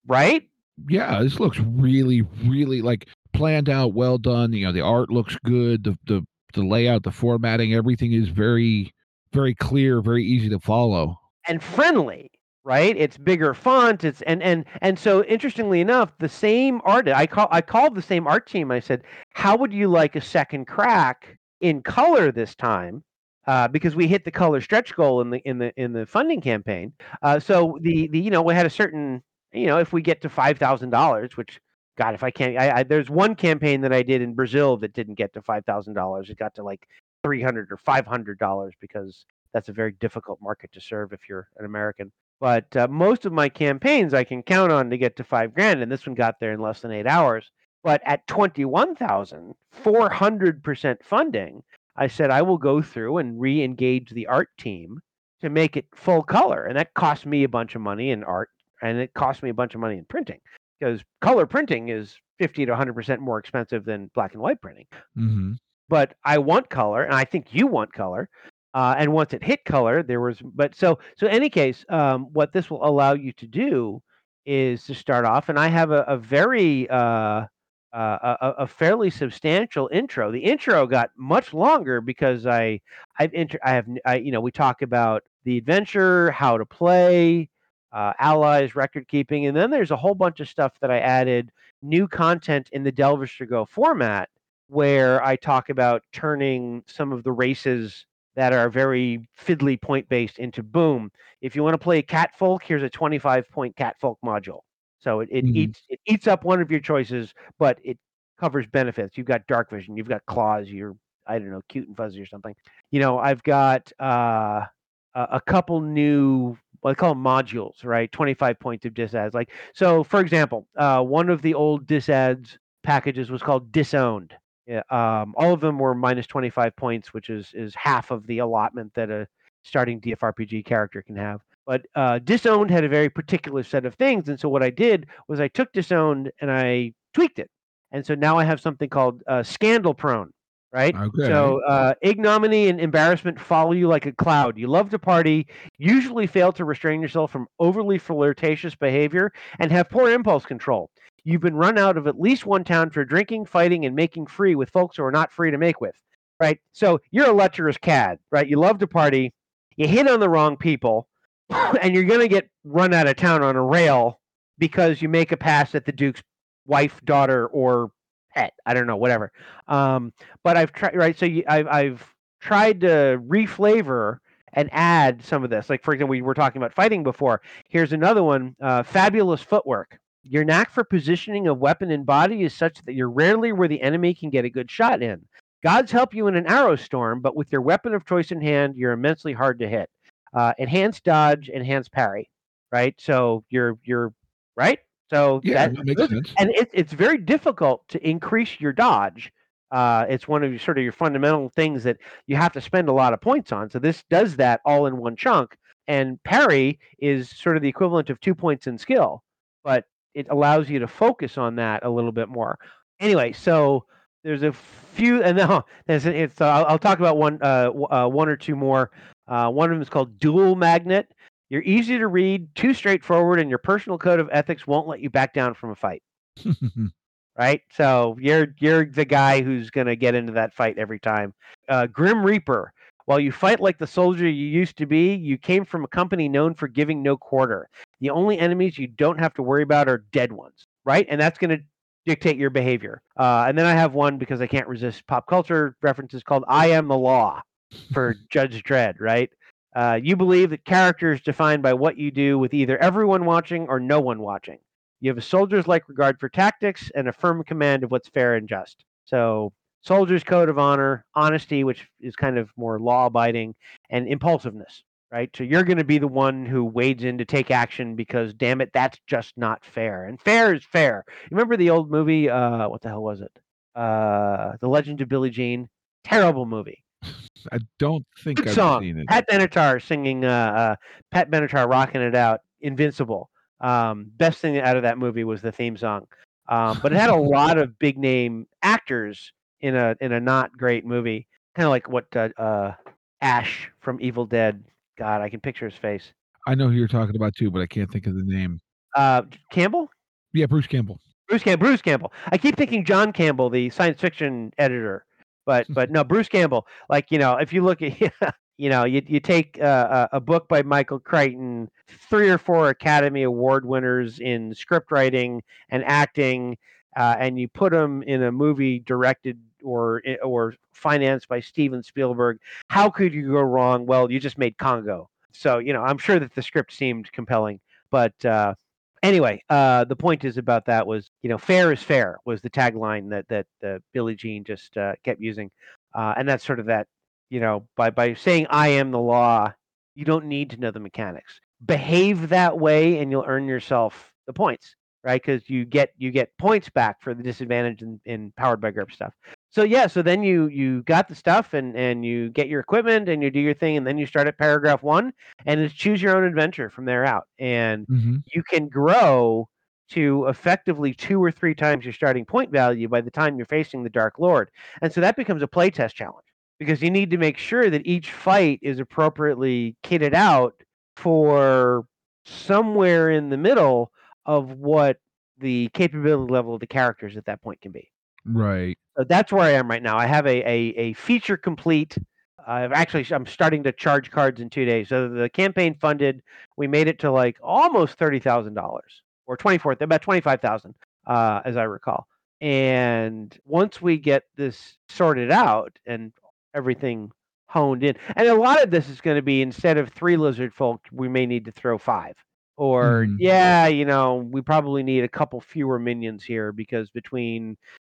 right? Yeah, this looks really, really like planned out, well done. You know, the art looks good. The layout, the formatting, everything is very, very clear, very easy to follow. And friendly, right? It's bigger font. It's and so interestingly enough, the same artist I called the same art team. I said, "How would you like a second crack in color this time?" Because we hit the color stretch goal in the funding campaign. So the we had a certain if we get to $5,000, which God, if I can't, there's one campaign that I did in Brazil that didn't get to $5,000. It got to like $300 or $500 because that's a very difficult market to serve if you're an American. But most of my campaigns I can count on to get to $5,000, and this one got there in less than 8 hours. But at 21,000, 400% funding, I said I will go through and re-engage the art team to make it full color, and that cost me a bunch of money in art, and it cost me a bunch of money in printing because color printing is 50 to 100% more expensive than black and white printing. Mm-hmm. But I want color, and I think you want color. And once it hit color, there was, but so in any case, what this will allow you to do is to start off, and I have a very a fairly substantial intro. The intro got much longer because we talk about the adventure, how to play, allies, record keeping, and then there's a whole bunch of stuff that I added, new content in the Delvers to Go format, where I talk about turning some of the races that are very fiddly point based into boom. If you want to play Catfolk, here's a 25-point Catfolk module. So it Mm-hmm. eats up one of your choices, but it covers benefits. You've got dark vision, you've got claws, you're I don't know, cute and fuzzy or something. I've got a couple new what I call them modules, right? 25 points of disads. Like so, for example, one of the old disads packages was called Disowned. Yeah, all of them were minus 25 points, which is half of the allotment that a starting DFRPG character can have. But Disowned had a very particular set of things, and so what I did was I took Disowned and I tweaked it, and so now I have something called Scandal Prone, right? Okay. So ignominy and embarrassment follow you like a cloud. You love to party, usually fail to restrain yourself from overly flirtatious behavior, and have poor impulse control. You've been run out of at least one town for drinking, fighting, and making free with folks who are not free to make with, right? So you're a lecherous cad, right? You love to party, you hit on the wrong people, and you're going to get run out of town on a rail because you make a pass at the Duke's wife, daughter, or pet. I don't know, whatever. But I've tried, right? So I've tried to reflavor and add some of this. Like, for example, we were talking about fighting before. Here's another one, fabulous footwork. Your knack for positioning a weapon and body is such that you're rarely where the enemy can get a good shot in. Gods help you in an arrow storm, but with your weapon of choice in hand, you're immensely hard to hit. Enhanced dodge, enhanced parry, right? So you're right. So Yeah, that makes sense. and it's very difficult to increase your dodge. It's one of your fundamental things that you have to spend a lot of points on. So this does that all in one chunk. And parry is sort of the equivalent of 2 points in skill, but it allows you to focus on that a little bit more. Anyway, so there's a few, and now I'll talk about one or two more. One of them is called Dual Magnet. You're easy to read, too straightforward, and your personal code of ethics won't let you back down from a fight. Right? So you're the guy who's gonna get into that fight every time. Grim Reaper. While you fight like the soldier you used to be, you came from a company known for giving no quarter. The only enemies you don't have to worry about are dead ones, right? And that's gonna dictate your behavior. And then I have one because I can't resist pop culture references called "I Am the Law" for Judge Dredd, right? You believe that character is defined by what you do with either everyone watching or no one watching. You have a soldier's-like regard for tactics and a firm command of what's fair and just. So, soldier's code of honor, honesty, which is kind of more law-abiding, and impulsiveness, right? So you're going to be the one who wades in to take action because, damn it, that's just not fair. And fair is fair. You remember the old movie? What the hell was it? The Legend of Billie Jean. Terrible movie. I don't think Good I've song. seen it. Pat Benatar singing. Pat Benatar rocking it out. Invincible. Best thing out of that movie was the theme song. But it had a lot of big name actors in a not great movie. Kind of like what Ash from Evil Dead. God, I can picture his face. I know who you're talking about too, but I can't think of the name. Campbell? Yeah, Bruce Campbell. Bruce Campbell. I keep thinking John Campbell, the science fiction editor, but no, Bruce Campbell. Like, if you look at you take a book by Michael Crichton, 3 or 4 Academy Award winners in script writing and acting, and you put them in a movie directed or financed by Steven Spielberg. How could you go wrong? Well, you just made Congo. So, I'm sure that the script seemed compelling, but anyway, the point is about that was, fair is fair was the tagline that Billie Jean just kept using, and that's sort of that, by saying I am the law, you don't need to know the mechanics. Behave that way, and you'll earn yourself the points, right? Because you get points back for the disadvantage in Powered by GURP stuff. So yeah, so then you got the stuff and you get your equipment and you do your thing, and then you start at paragraph 1, and it's choose your own adventure from there out, and you can grow to effectively 2 or 3 times your starting point value by the time you're facing the Dark Lord, and so that becomes a playtest challenge because you need to make sure that each fight is appropriately kitted out for somewhere in the middle of what the capability level of the characters at that point can be. Right. So that's where I am right now. I have a feature complete. I'm starting to charge cards in 2 days. So the campaign funded. We made it to like almost $30,000 or about 25,000, as I recall. And once we get this sorted out and everything honed in, and a lot of this is going to be instead of 3 lizard folk, we may need to throw 5. Or we probably need a couple fewer minions here because between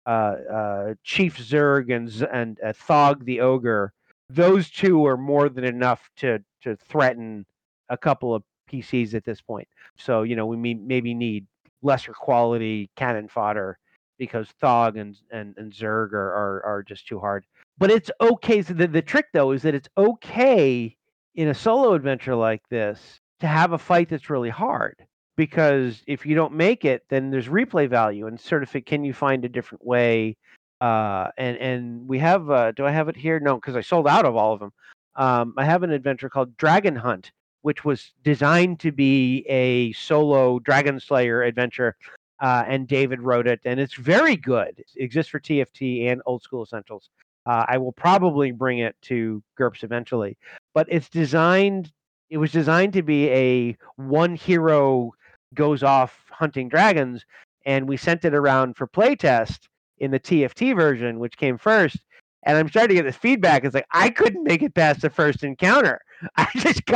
Chief Zurg and Thog the Ogre, those 2 are more than enough to threaten a couple of PCs at this point. So we maybe need lesser quality cannon fodder because Thog and Zurg are just too hard. But it's okay. So the trick though is that it's okay in a solo adventure like this to have a fight that's really hard. Because if you don't make it, then there's replay value and sort of can you find a different way? And we have do I have it here? No, because I sold out of all of them. I have an adventure called Dragon Hunt, which was designed to be a solo Dragon Slayer adventure, and David wrote it, and it's very good. It exists for TFT and Old School Essentials. I will probably bring it to GURPS eventually, but it was designed to be a one hero goes off hunting dragons, and we sent it around for playtest in the TFT version, which came first. And I'm starting to get this feedback. It's like I couldn't make it past the first encounter. I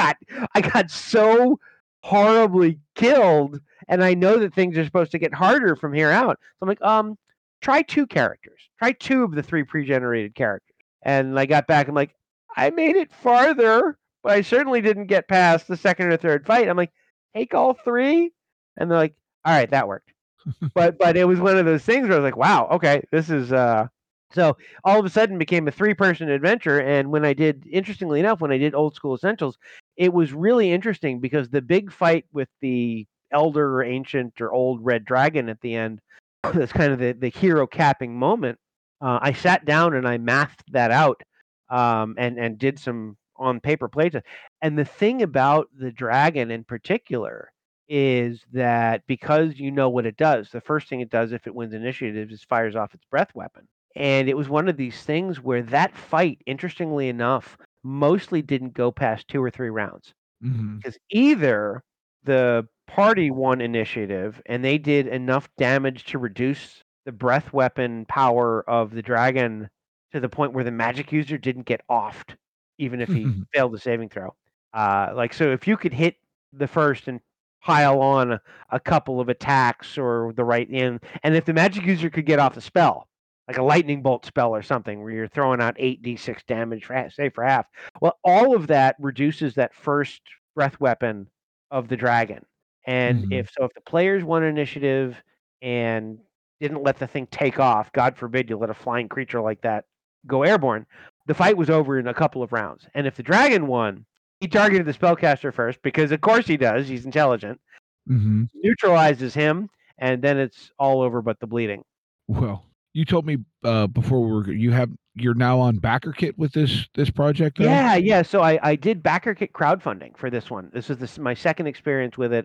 got so horribly killed, and I know that things are supposed to get harder from here out. So I'm like, try 2 characters. Try 2 of the 3 pre-generated characters. And I got back. I'm like, I made it farther, but I certainly didn't get past the second or third fight. I'm like, take all 3, and they're like, all right, that worked. but it was one of those things where I was like, wow, okay, this is so all of a sudden became a 3-person adventure. And interestingly enough, when I did Old School Essentials, it was really interesting because the big fight with the elder or ancient or old red dragon at the end, that's kind of the hero capping moment. I sat down and I mathed that out, and did some on paper playtest. And the thing about the dragon in particular is that because you know what it does, the first thing it does if it wins initiative is fires off its breath weapon. And it was one of these things where that fight, interestingly enough, mostly didn't go past 2 or 3 rounds. Because either the party won initiative and they did enough damage to reduce the breath weapon power of the dragon to the point where the magic user didn't get offed, even if he failed the saving throw. So if you could hit the first and pile on a couple of attacks or the right end, and if the magic user could get off a spell, like a lightning bolt spell or something, where you're throwing out 8d6 damage for half, well, all of that reduces that first breath weapon of the dragon. And if the players won initiative and didn't let the thing take off, God forbid you let a flying creature like that go airborne, the fight was over in a couple of rounds. And if the dragon won, he targeted the spellcaster first, because of course he does, he's intelligent, neutralizes him, and then it's all over but the bleeding. Well, you told me before you're now on BackerKit with this project, though? Yeah. So I did BackerKit crowdfunding for this one. This is my second experience with it.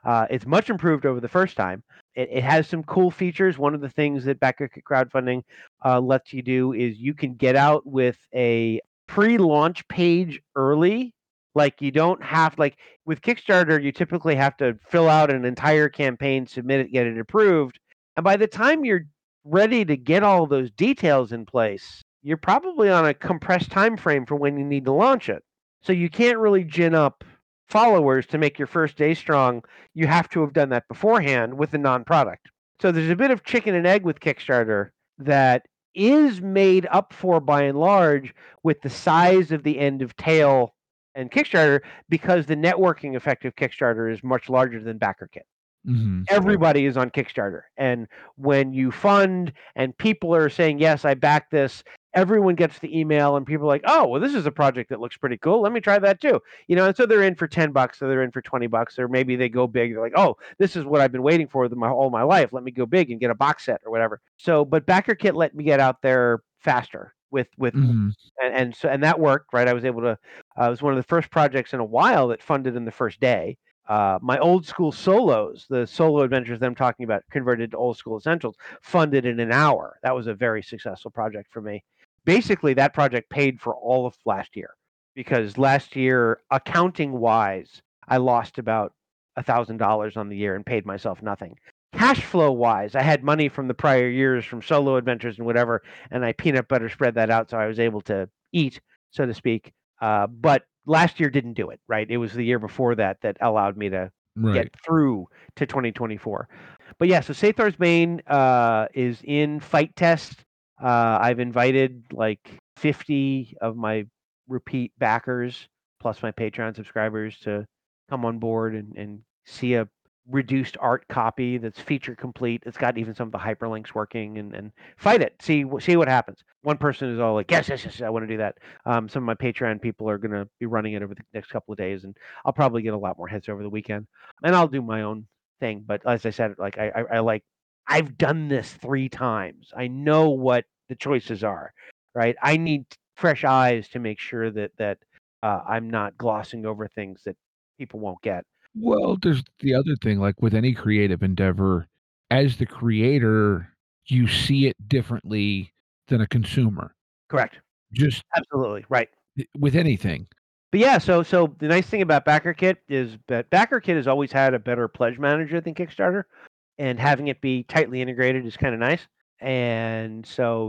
It's much improved over the first time. It has some cool features. One of the things that BackerKit crowdfunding lets you do is you can get out with a pre-launch page early. Like you don't have like with Kickstarter, you typically have to fill out an entire campaign, submit it, get it approved, and by the time you're ready to get all those details in place, you're probably on a compressed time frame for when you need to launch it. So you can't really gin up followers to make your first day strong. You have to have done that beforehand with the non-product. So there's a bit of chicken and egg with Kickstarter that is made up for by and large with the size of the end of tail and Kickstarter because the networking effect of Kickstarter is much larger than BackerKit. Mm-hmm. Everybody is on Kickstarter. And when you fund and people are saying, yes, I back this, everyone gets the email and people are like, oh, well, this is a project that looks pretty cool. Let me try that too. And so they're in for $10 or they're in for $20, or maybe they go big. They're like, oh, this is what I've been waiting for all my life. Let me go big and get a box set or whatever. So, but BackerKit let me get out there faster with Mm-hmm. and that worked, right? I was able to, it was one of the first projects in a while that funded in the first day. My old school solos, the solo adventures that I'm talking about, converted to old school essentials, funded in an hour. That was a very successful project for me. Basically, that project paid for all of last year because last year, accounting wise, I lost about $1,000 on the year and paid myself nothing. Cash flow wise, I had money from the prior years from solo adventures and whatever, and I peanut butter spread that out so I was able to eat, so to speak. But last year didn't do it, right? It was the year before that allowed me to Right. get through to 2024. But yeah, so Sathar's Bane is in fight test. I've invited like 50 of my repeat backers plus my Patreon subscribers to come on board and see a reduced art copy that's feature complete. It's got even some of the hyperlinks working and fight it. See what happens. One person is all like, yes, I want to do that. Some of my Patreon people are going to be running it over the next couple of days, and I'll probably get a lot more hits over the weekend. And I'll do my own thing. But as I said, like I like I've done this 3 times. I know what the choices are, right? I need fresh eyes to make sure that I'm not glossing over things that people won't get. Well, there's the other thing, like with any creative endeavor, as the creator, you see it differently than a consumer. Correct. Just Absolutely right. with anything. But yeah, so the nice thing about BackerKit is that BackerKit has always had a better pledge manager than Kickstarter, and having it be tightly integrated is kind of nice. And so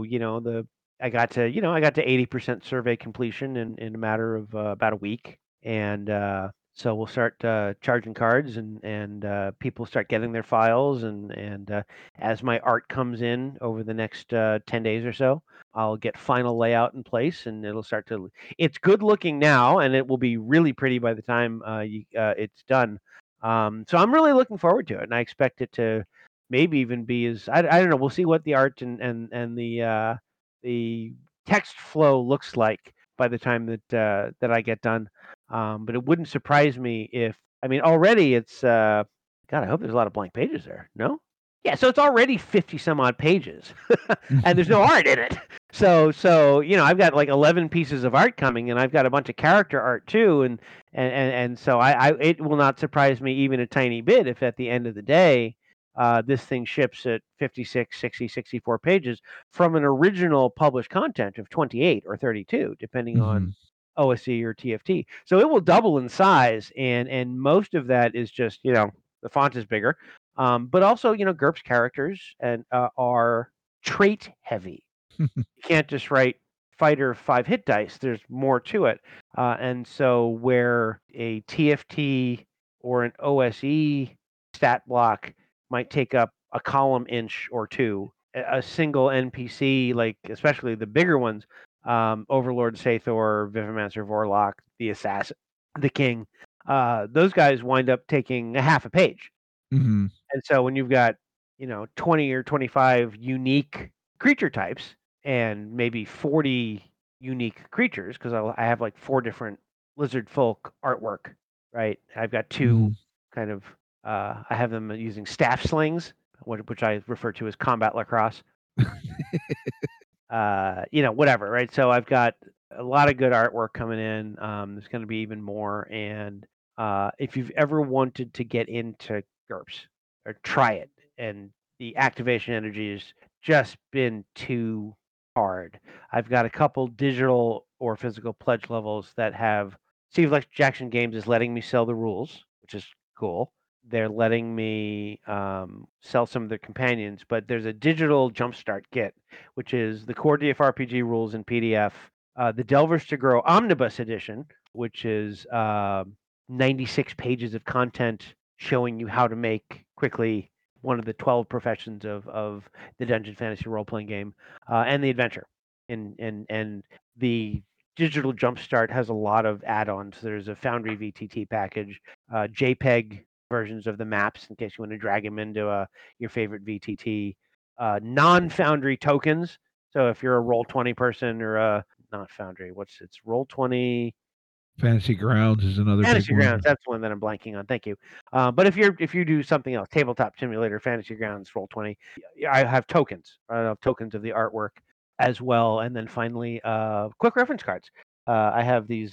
I got to 80% survey completion in a matter of about a week, and so we'll start charging cards, and people start getting their files, and as my art comes in over the next 10 days or so, I'll get final layout in place, and it'll start to. It's good looking now, and it will be really pretty by the time it's done. So I'm really looking forward to it, and I expect it to maybe even be as I don't know. We'll see what the art and the text flow looks like by the time that I get done. But it wouldn't surprise me if already it's God. I hope there's a lot of blank pages there. No. Yeah, so it's already 50 some odd pages, and there's no art in it. So I've got like 11 pieces of art coming, and I've got a bunch of character art too, and so it will not surprise me even a tiny bit if at the end of the day, this thing ships at 56, 60, 64 pages from an original published content of 28 or 32, depending on OSC or TFT. So it will double in size, and most of that is just the font is bigger. But also, GURPS characters and are trait heavy. You can't just write fighter 5 hit dice. There's more to it. And so where a TFT or an OSE stat block might take up a column inch or two, a single NPC, like especially the bigger ones, Overlord Sathor, Vivimancer Vorlock, the Assassin, the King, those guys wind up taking a half a page. Mm-hmm. And so when you've got, 20 or 25 unique creature types and maybe 40 unique creatures, because I have like 4 different lizard folk artwork, right? I've got 2 kind of, I have them using staff slings, which I refer to as combat lacrosse. Whatever, right? So I've got a lot of good artwork coming in. There's going to be even more, and if you've ever wanted to get into GURPS or try it, and the activation energy has just been too hard. I've got a couple digital or physical pledge levels that have Steve Jackson Games is letting me sell the rules, which is cool. They're letting me sell some of their companions, but there's a digital jumpstart kit, which is the core DFRPG rules in PDF, the Delvers to Grow Omnibus Edition, which is 96 pages of content showing you how to make quickly one of the 12 professions of the Dungeon Fantasy role-playing game, and the adventure. And the digital jumpstart has a lot of add-ons. There's a Foundry VTT package, JPEG versions of the maps in case you want to drag them into your favorite VTT, non-Foundry tokens. So if you're a Roll20 person or a not Foundry, it's Roll20. Fantasy Grounds is another Fantasy big one. Grounds, that's one that I'm blanking on. Thank you. But if you do something else, Tabletop Simulator, Fantasy Grounds, Roll20, I have tokens. I have tokens of the artwork as well, and then finally, quick reference cards. I have these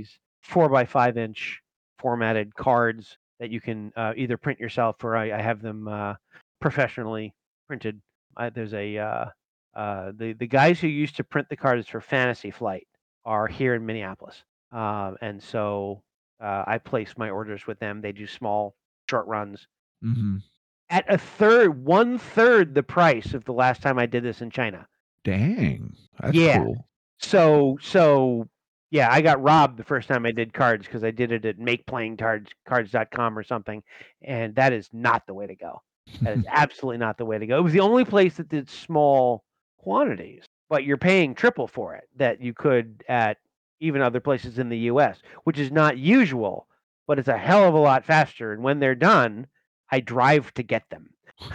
4x5-inch formatted cards that you can either print yourself or I have them professionally printed. There's the guys who used to print the cards for Fantasy Flight are here in Minneapolis. And so I place my orders with them. They do small, short runs Mm-hmm. at 1/3 the price of the last time I did this in China. Dang, that's Yeah. cool. So yeah, I got robbed the first time I did cards because I did it at makeplayingcards.com or something, and that is not the way to go. That is absolutely not the way to go. It was the only place that did small quantities, but you're paying triple for it that you could at even other places in the US, which is not usual, but it's a hell of a lot faster. And when they're done, I drive to get them.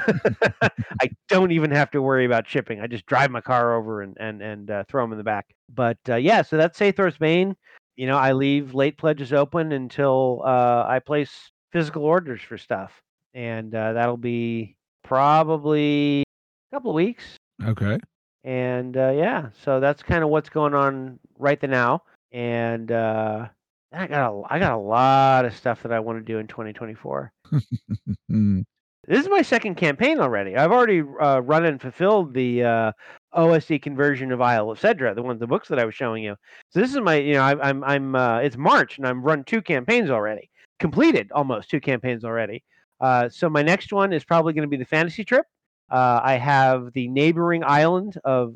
I don't even have to worry about shipping. I just drive my car over and throw them in the back. But yeah, so that's Sathor's Bane. I leave late pledges open until I place physical orders for stuff, and that'll be probably a couple of weeks. Okay. And yeah, so that's kind of what's going on right now. And I got a lot of stuff that I want to do in 2024. This is my second campaign already. I've already run and fulfilled the OSD conversion of Isle of Cedra, the books that I was showing you. So this is my, I'm it's March and I'm run 2 campaigns already, completed almost 2 campaigns already. So my next one is probably going to be the fantasy trip. I have the neighboring island of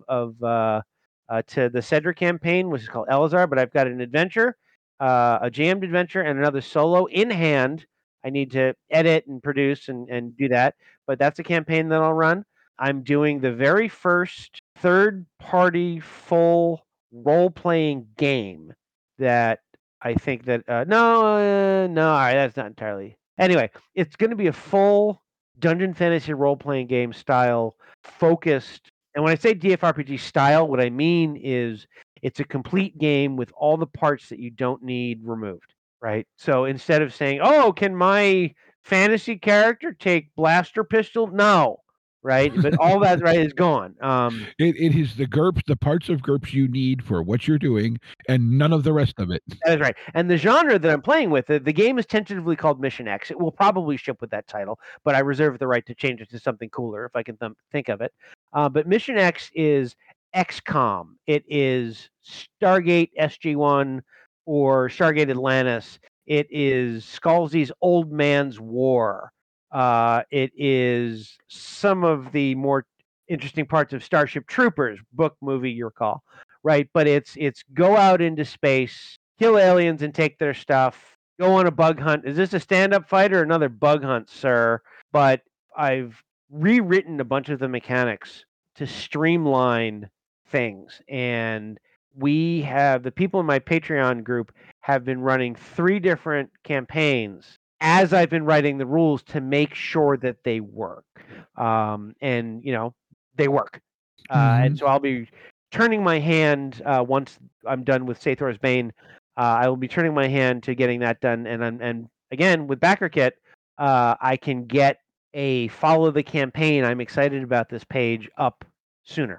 to the Cedra campaign, which is called Elazar, but I've got an adventure, a jammed adventure, and another solo in hand. I need to edit and produce and do that, but that's a campaign that I'll run. I'm doing the very first third-party full role-playing game that I think that no, all right, that's not entirely. Anyway, it's going to be a full Dungeon Fantasy role-playing game style focused. And when I say DFRPG style, what I mean is it's a complete game with all the parts that you don't need removed. Right. So instead of saying, "Oh, can my fantasy character take blaster pistol?" No. Right. But all that is gone. It is the parts of GURPS you need for what you're doing, and none of the rest of it. That is right. And the genre that I'm playing with, the game is tentatively called Mission X. It will probably ship with that title, but I reserve the right to change it to something cooler if I can think of it. But Mission X is XCOM. It is Stargate SG-1 or Stargate Atlantis. It is Scalzi's Old Man's War. It is some of the more interesting parts of Starship Troopers, book, movie, you recall, right? But it's go out into space, kill aliens and take their stuff, go on a bug hunt. Is this a stand-up fight or another bug hunt, sir? But I've rewritten a bunch of the mechanics to streamline things, and we have the people in my Patreon group have been running 3 different campaigns as I've been writing the rules to make sure that they work. And they work. And so I'll be turning my hand once I'm done with Sathor's Bane. I will be turning my hand to getting that done. And again, with BackerKit, I can get a follow the campaign. I'm excited about this page up sooner.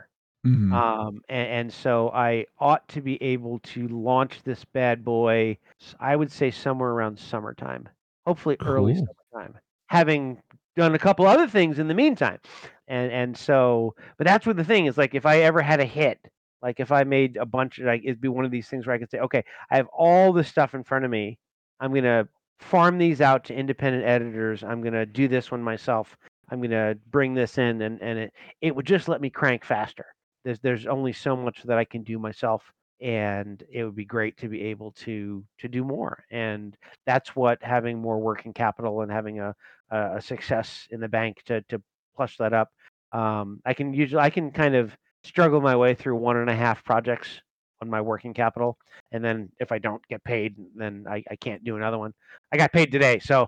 Hmm. And so I ought to be able to launch this bad boy, I would say somewhere around summertime, hopefully early Cool. summertime, having done a couple other things in the meantime. And so, but that's what the thing is, like, if I ever had a hit, like if I made a bunch, like it'd be one of these things where I could say, okay, I have all this stuff in front of me. I'm going to farm these out to independent editors. I'm going to do this one myself. I'm going to bring this in, and it would just let me crank faster. There's only so much that I can do myself, and it would be great to be able to do more. And that's what having more working capital and having a success in the bank to plush that up. I can kind of struggle my way through 1.5 projects on my working capital, and then if I don't get paid, then I can't do another one. I got paid today, so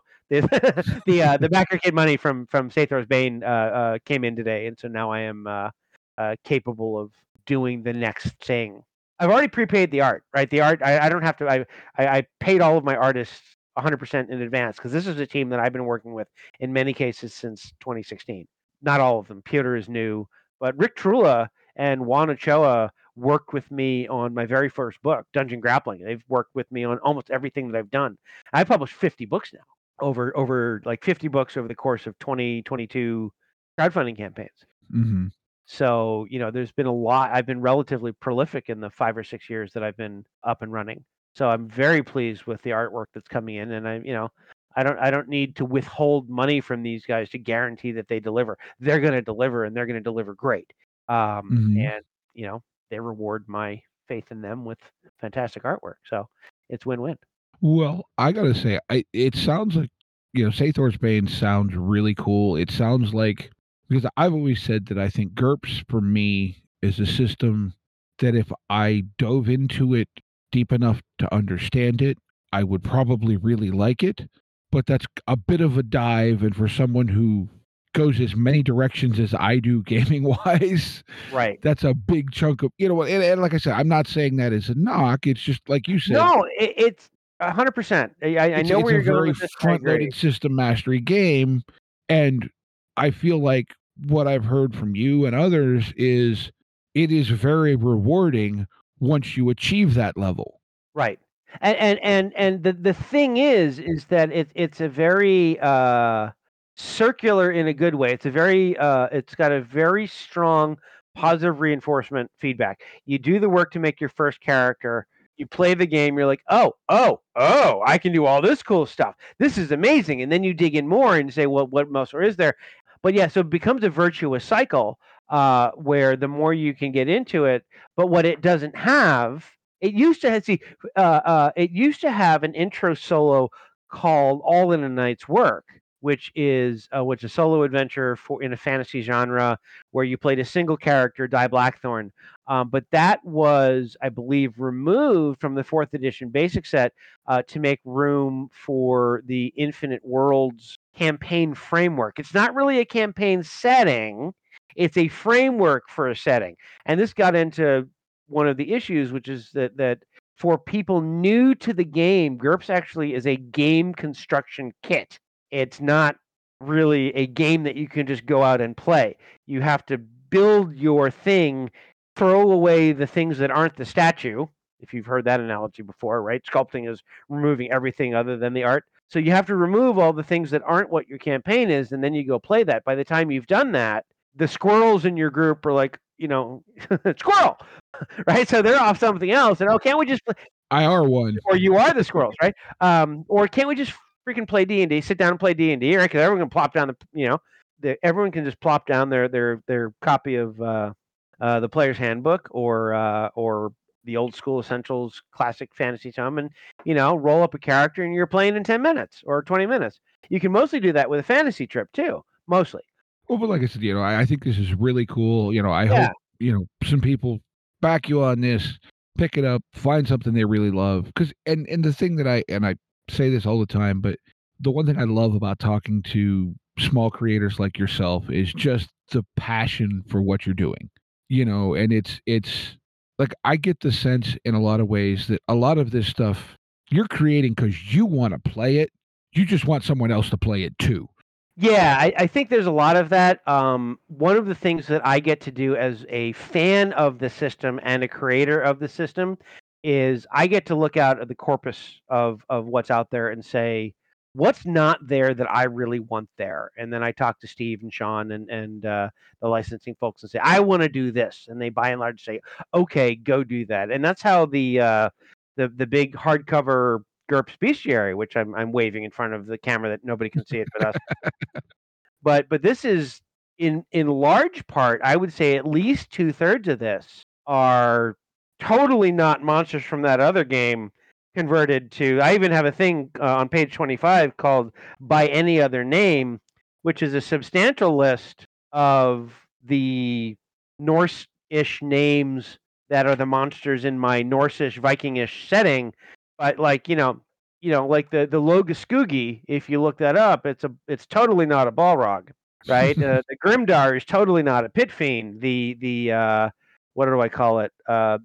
the backer kid money from Sathor's Bane came in today, and so now I am capable of doing the next thing. I've already prepaid the art, right? The art, I don't have to. I paid all of my artists 100% in advance because this is a team that I've been working with in many cases since 2016. Not all of them. Piotr is new, but Rick Trula and Juan Ochoa worked with me on my very first book, Dungeon Grappling. They've worked with me on almost everything that I've done. I published 50 books now, over like 50 books over the course of 2022 crowdfunding campaigns. Hmm. So, there's been a lot. I've been relatively prolific in the 5 or 6 years that I've been up and running. So I'm very pleased with the artwork that's coming in, and I don't need to withhold money from these guys to guarantee that they deliver. They're going to deliver, and they're going to deliver great. Hmm. And they reward my faith in them with fantastic artwork. So it's win-win. Well, I gotta say, it sounds like Sathor's Bane sounds really cool. It sounds like because I've always said that I think GURPS for me is a system that if I dove into it deep enough to understand it, I would probably really like it. But that's a bit of a dive, and for someone who goes as many directions as I do gaming wise, Right. that's a big chunk of and like I said, I'm not saying that as a knock. It's just like you said, No, it's 100%. I know it's where a you're going very with this. I agree. front-loaded system mastery game, and I feel like what I've heard from you and others is it is very rewarding once you achieve that level. Right. And the thing is that it's a very circular in a good way. It's got a very strong positive reinforcement feedback. You do the work to make your first character, you play the game, you're like, oh, I can do all this cool stuff. This is amazing. And then you dig in more and say, well, what else is there? But yeah, so it becomes a virtuous cycle where the more you can get into it, but what it doesn't have, it used to have, it used to have an intro solo called All in a Night's Work, which is a solo adventure for in a fantasy genre where you played a single character, Die Blackthorn. But that was, I believe, removed from the 4th edition basic set to make room for the Infinite Worlds campaign framework. It's not really a campaign setting; it's a framework for a setting. And this got into one of the issues, which is that for people new to the game, GURPS actually is a game construction kit. It's not really a game that you can just go out and play. You have to build your thing, throw away the things that aren't the statue. If you've heard that analogy before, right? Sculpting is removing everything other than the art. So you have to remove all the things that aren't what your campaign is, and then you go play that. By the time you've done that, the squirrels in your group are like, squirrel, right? So they're off something else, and can't we just play? I are one. Or you are the squirrels, right? Or can't we just freaking play D&D? Sit down and play D&D, right? Because everyone can plop down everyone can just plop down their copy of the Player's Handbook or the Old School Essentials Classic Fantasy Tome, and roll up a character, and you're playing in 10 minutes or 20 minutes. You can mostly do that with a fantasy trip too, mostly. Well, but like I said, I think this is really cool. I Yeah. hope some people back you on this, pick it up, find something they really love. Because and the thing that I say this all the time, but the one thing I love about talking to small creators like yourself is just the passion for what you're doing. And it's like I get the sense in a lot of ways that a lot of this stuff you're creating because you want to play it. You just want someone else to play it too. Yeah, I think there's a lot of that. One of the things that I get to do as a fan of the system and a creator of the system is I get to look out at the corpus of what's out there and say, what's not there that I really want there? And then I talk to Steve and Sean and the licensing folks and say, I want to do this. And they by and large say, okay, go do that. And that's how the big hardcover GURPS Bestiary, which I'm waving in front of the camera that nobody can see it but us. But this is in large part, I would say at least 2/3 of this are totally not monsters from that other game converted to. I even have a thing on page 25 called "By Any Other Name," which is a substantial list of the Norse-ish names that are the monsters in my Norse-ish, Viking-ish setting. But like like the Logaskugi, if you look that up, it's totally not a Balrog, right? The Grimdar is totally not a Pit Fiend. The what do I call it?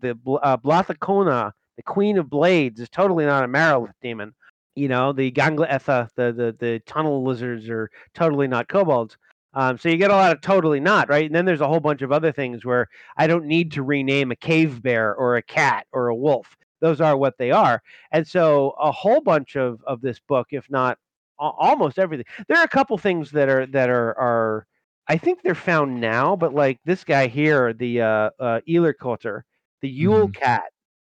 Blathakona, the Queen of Blades, is totally not a Marilith demon. The Ganglaetha, the tunnel lizards are totally not kobolds. So you get a lot of totally not, right? And then there's a whole bunch of other things where I don't need to rename a cave bear or a cat or a wolf. Those are what they are. And so a whole bunch of this book, if not almost everything. There are a couple things that are I think they're found now, but like this guy here, the Elerkotter, the Yule cat,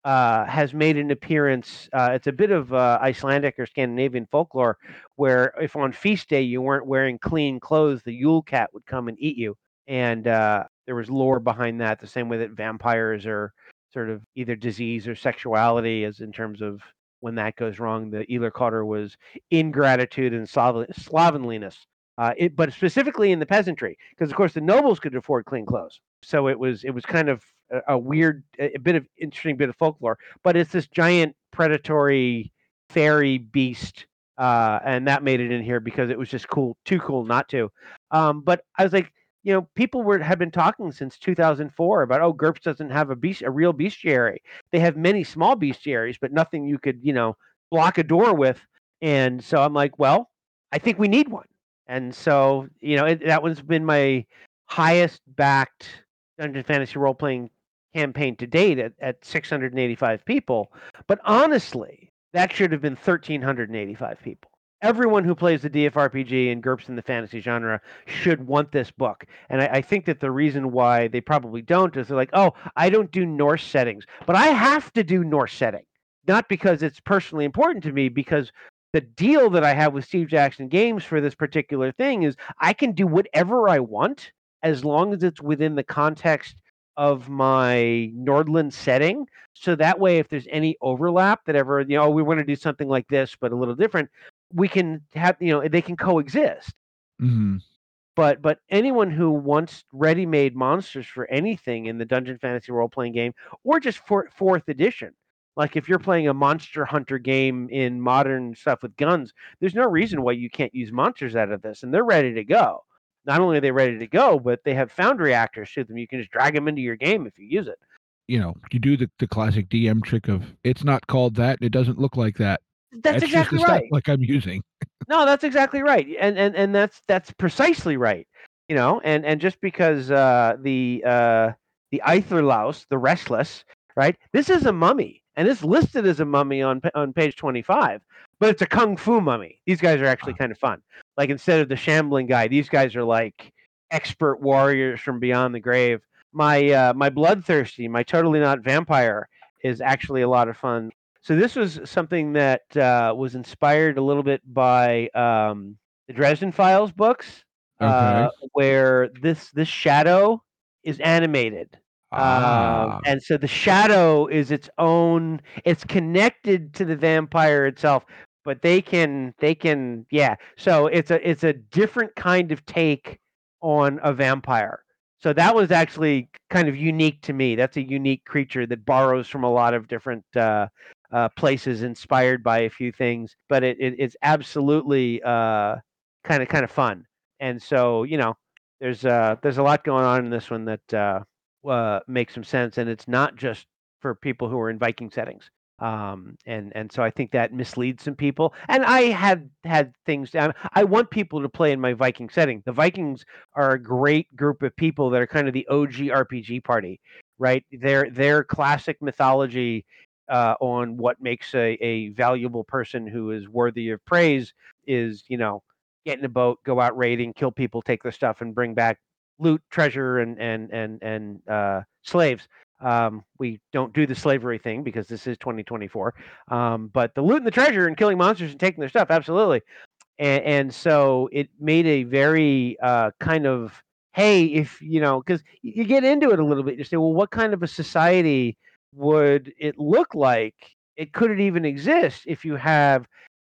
has made an appearance. It's a bit of Icelandic or Scandinavian folklore where if on feast day you weren't wearing clean clothes, the Yule cat would come and eat you. And there was lore behind that, the same way that vampires are sort of either disease or sexuality, as in terms of when that goes wrong, the Elerkotter was ingratitude and slovenliness. But specifically in the peasantry, because of course the nobles could afford clean clothes, so it was kind of a weird, a bit of interesting bit of folklore. But it's this giant predatory fairy beast, and that made it in here because it was just cool, too cool not to. But I was like, people had been talking since 2004 about, oh, GURPS doesn't have a real bestiary. They have many small bestiaries, but nothing you could block a door with. And so I'm like, well, I think we need one. And so that one's been my highest backed Dungeon Fantasy role playing campaign to date at 685 people. But honestly, that should have been 1,385 people. Everyone who plays the DFRPG and GURPS in the fantasy genre should want this book. And I think that the reason why they probably don't is they're like, oh, I don't do Norse settings, but I have to do Norse setting. Not because it's personally important to me, because the deal that I have with Steve Jackson Games for this particular thing is I can do whatever I want as long as it's within the context of my Nordland setting. So that way, if there's any overlap that ever, we want to do something like this, but a little different, we can have, they can coexist. Mm-hmm. But anyone who wants ready-made monsters for anything in the Dungeon Fantasy role-playing game, or just for 4th edition, like if you're playing a Monster Hunter game in modern stuff with guns, there's no reason why you can't use monsters out of this, and they're ready to go. Not only are they ready to go, but they have found reactors to them. You can just drag them into your game if you use it. You do the classic DM trick of, it's not called that, and it doesn't look like that. That's exactly just the right. stuff like I'm using. No, that's exactly right, and that's precisely right. And just because the Aetherlaus, the Restless, right? This is a mummy, and it's listed as a mummy on page 25, but it's a kung fu mummy. These guys are actually kind of fun. Like instead of the shambling guy, these guys are like expert warriors from beyond the grave. My bloodthirsty, my totally not vampire is actually a lot of fun. So this was something that was inspired a little bit by the Dresden Files books, where this shadow is animated. And so the shadow is its own. It's connected to the vampire itself, but they can yeah. So it's a different kind of take on a vampire. So that was actually kind of unique to me. That's a unique creature that borrows from a lot of different places, inspired by a few things, but it's absolutely kind of fun. And so there's a lot going on in this one that makes some sense, and it's not just for people who are in Viking settings. And so I think that misleads some people. And I had things down. I want people to play in my Viking setting. The Vikings are a great group of people that are kind of the OG RPG party, right? Their classic mythology on what makes a valuable person who is worthy of praise is, get in a boat, go out raiding, kill people, take their stuff, and bring back loot, treasure, and slaves. We don't do the slavery thing because this is 2024. But the loot and the treasure and killing monsters and taking their stuff, absolutely. And so it made a very kind of, hey, if because you get into it a little bit, you say, well, what kind of a society would it look like? It could it even exist if you have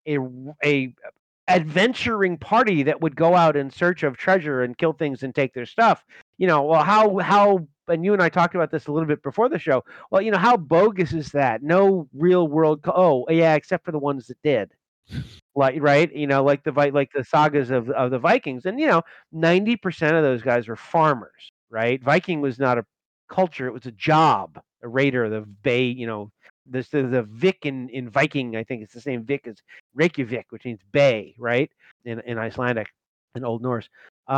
a adventuring party that would go out in search of treasure and kill things and take their stuff? Well, how and you and I talked about this a little bit before the show. Well, how bogus is that? No real world. Oh, yeah, except for the ones that did. Like, right? Like the sagas of the Vikings, and 90% of those guys were farmers, right? Viking was not a culture; it was a job. A raider, the Bay, the Vik in Viking, I think it's the same Vik as Reykjavik, which means bay, right? In Icelandic, in Old Norse.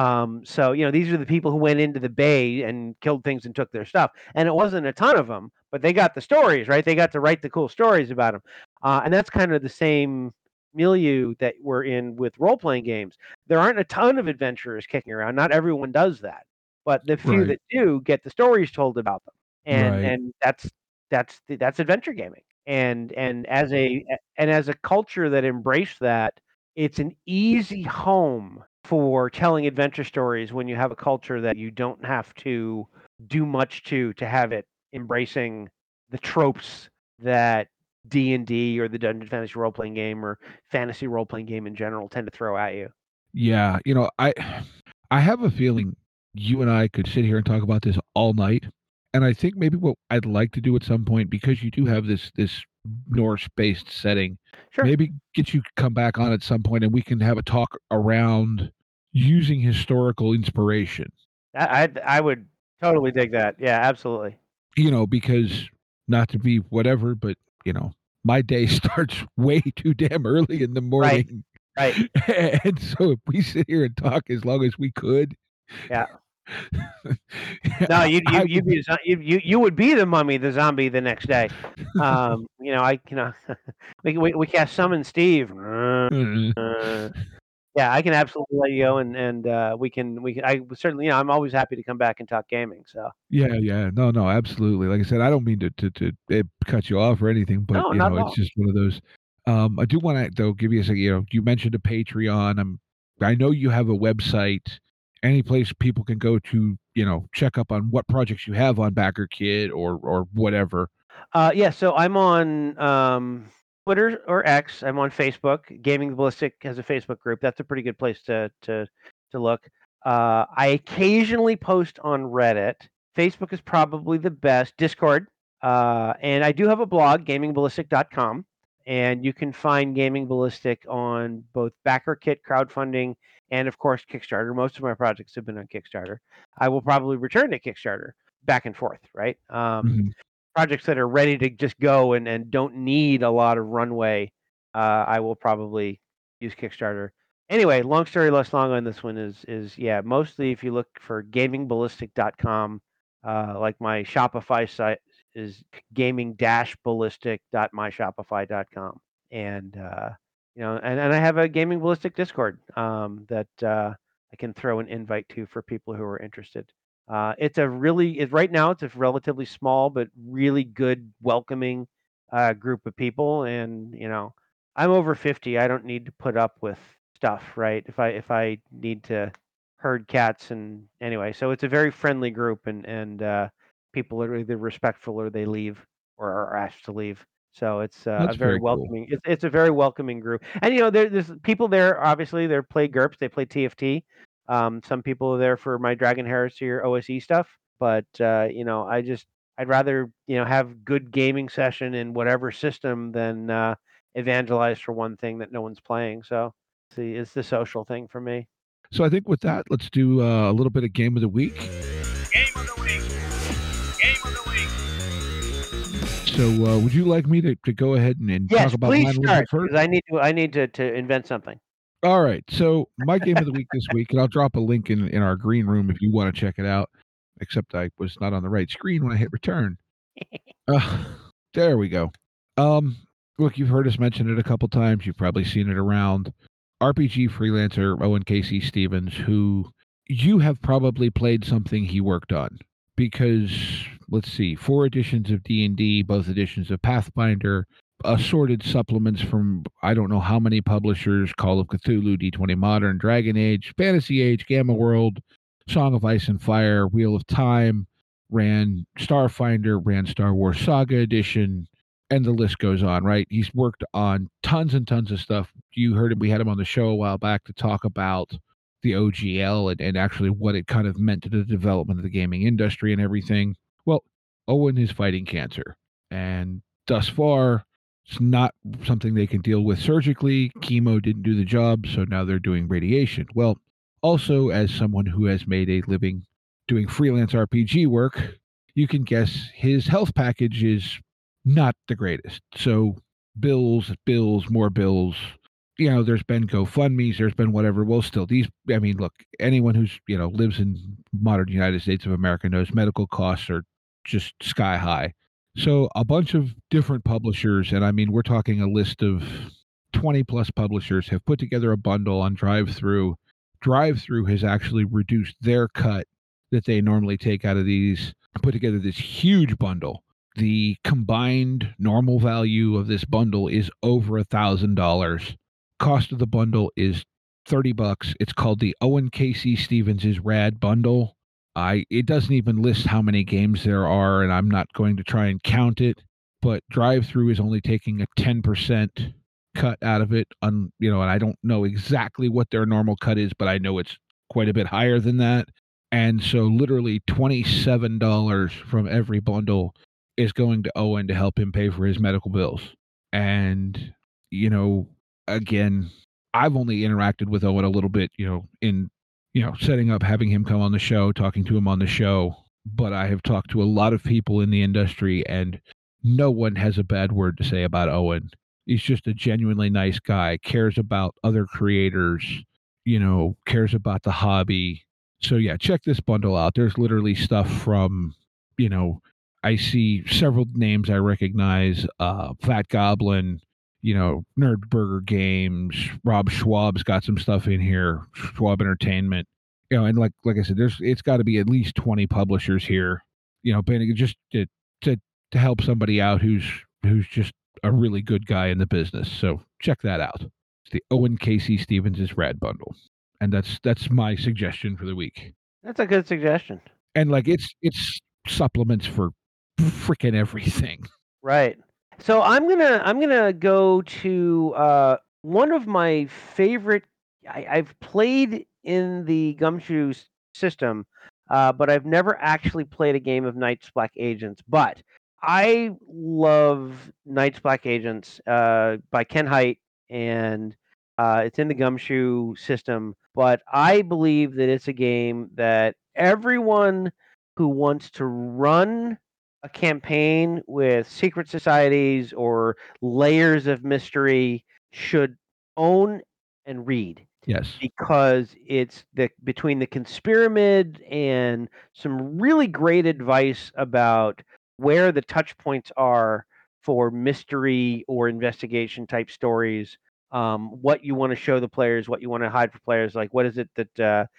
So these are the people who went into the bay and killed things and took their stuff, and it wasn't a ton of them, but they got the stories, right? They got to write the cool stories about them, and that's kind of the same milieu that we're in with role-playing games. There aren't a ton of adventurers kicking around. Not everyone does that, but the few Right. that do get the stories told about them, Right. and that's adventure gaming. And as a culture that embraced that, it's an easy home for telling adventure stories when you have a culture that you don't have to do much to have it embracing the tropes that D&D or the Dungeon Fantasy role-playing game or fantasy role-playing game in general tend to throw at you. Yeah, I have a feeling you and I could sit here and talk about this all night. And I think maybe what I'd like to do at some point, because you do have this Norse-based setting, Sure. maybe get you to come back on at some point and we can have a talk around using historical inspiration. I would totally dig that. Yeah, absolutely. Because not to be whatever, but my day starts way too damn early in the morning. Right. And so if we sit here and talk as long as we could, Yeah. No, you would be the mummy, the zombie the next day. We cast summon Steve. Yeah, I can absolutely let you go, and we can. I certainly, I'm always happy to come back and talk gaming. So yeah, no, absolutely. Like I said, I don't mean to cut you off or anything, but no, not at all. it's just one of those. I do want to though give you a second. You mentioned a Patreon. I know you have a website. Any place people can go to, check up on what projects you have on BackerKit or whatever. Yeah, so I'm on Twitter or X. I'm on Facebook. Gaming the Ballistic has a Facebook group. That's a pretty good place to look. I occasionally post on Reddit. Facebook is probably the best. Discord. And I do have a blog, gamingballistic.com. And you can find Gaming Ballistic on both BackerKit crowdfunding and, of course, Kickstarter. Most of my projects have been on Kickstarter. I will probably return to Kickstarter back and forth, right? Projects that are ready to just go and don't need a lot of runway, I will probably use Kickstarter. Anyway, long story less long on this one is yeah, mostly if you look for gamingballistic.com, like my Shopify site is gaming-ballistic.myshopify.com. And and I have a Gaming Ballistic Discord that I can throw an invite to for people who are interested. Right now it's a relatively small but really good, welcoming group of people, and I'm over 50. I don't need to put up with stuff, right? If I need to herd cats, and anyway, so it's a very friendly group, and people are either respectful or they leave or are asked to leave. So it's That's a very very cool. welcoming. It's a very welcoming group, and there's people there. Obviously, they play GURPS, they play TFT. Some people are there for my Dragon Heresy or OSE stuff, but I'd rather have good gaming session in whatever system than evangelize for one thing that no one's playing. So see, it's the social thing for me. So I think with that, let's do a little bit of Game of the Week. Game of the Week. Game of the Week. So would you like me to go ahead and Yes, talk about please mine a little start bit first? because I need to invent something. All right. So my game of the week this week, and I'll drop a link in our green room if you want to check it out. Except I was not on the right screen when I hit return. Uh, there we go. Look, you've heard us mention it a couple times. You've probably seen it around. RPG freelancer Owen Casey Stevens, who you have probably played something he worked on because let's see, 4 editions of D&D, both editions of Pathfinder, assorted supplements from I don't know how many publishers: Call of Cthulhu, D20 Modern, Dragon Age, Fantasy Age, Gamma World, Song of Ice and Fire, Wheel of Time, ran Starfinder, ran Star Wars Saga Edition, and the list goes on, right? He's worked on tons and tons of stuff. You heard him, we had him on the show a while back to talk about the OGL and actually what it kind of meant to the development of the gaming industry and everything. Well, Owen is fighting cancer, and thus far, it's not something they can deal with surgically. Chemo didn't do the job, so now they're doing radiation. Well, also, as someone who has made a living doing freelance RPG work, you can guess his health package is not the greatest. So, bills, more bills. You know, there's been GoFundMe's, there's been whatever. Well, still, I mean, look, anyone who's, lives in modern United States of America knows medical costs are just sky high. So a bunch of different publishers, and I mean, we're talking a list of 20 plus publishers, have put together a bundle on DriveThru. DriveThru has actually reduced their cut that they normally take out of these, put together this huge bundle. The combined normal value of this bundle is over $1,000. Cost of the bundle is $30. It's called the Owen Casey Stevens' Rad Bundle. It doesn't even list how many games there are, and I'm not going to try and count it, but DriveThru is only taking a 10% cut out of it, and I don't know exactly what their normal cut is, but I know it's quite a bit higher than that. And so literally $27 from every bundle is going to Owen to help him pay for his medical bills. And, again, I've only interacted with Owen a little bit, in setting up, having him come on the show, talking to him on the show. But I have talked to a lot of people in the industry, and no one has a bad word to say about Owen. He's just a genuinely nice guy, cares about other creators, cares about the hobby. So yeah, check this bundle out. There's literally stuff from, I see several names I recognize, Fat Goblin, Nerdburger Games, Rob Schwab's got some stuff in here, Schwab Entertainment, and like I said, it's got to be at least 20 publishers here, just to help somebody out who's just a really good guy in the business. So check that out. It's the Owen Casey Stevens' Rad Bundle, and that's my suggestion for the week. That's a good suggestion. And like it's supplements for freaking everything. Right. So I'm gonna go to one of my favorite. I've played in the Gumshoe system, but I've never actually played a game of Night's Black Agents. But I love Night's Black Agents by Ken Hite, and it's in the Gumshoe system. But I believe that it's a game that everyone who wants to run a campaign with secret societies or layers of mystery should own and read. Yes. Because it's between the Conspiramid and some really great advice about where the touch points are for mystery or investigation type stories, what you want to show the players, what you want to hide for players, like what is it that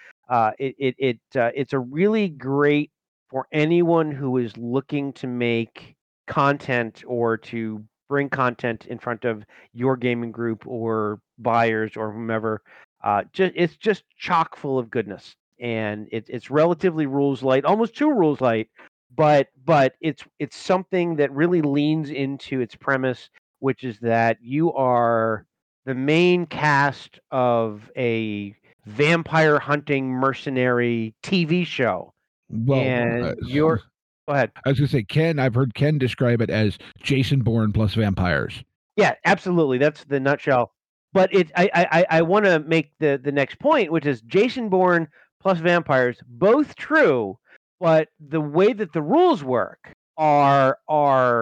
it's a really great for anyone who is looking to make content or to bring content in front of your gaming group or buyers or whomever. It's just chock full of goodness, and it's relatively rules light, almost too rules light, but it's something that really leans into its premise, which is that you are the main cast of a vampire hunting mercenary TV show. Well, And you're go ahead. I was going to say, Ken, I've heard Ken describe it as Jason Bourne plus vampires. Yeah, absolutely. That's the nutshell. But I want to make the next point, which is Jason Bourne plus vampires, both true, but the way that the rules work are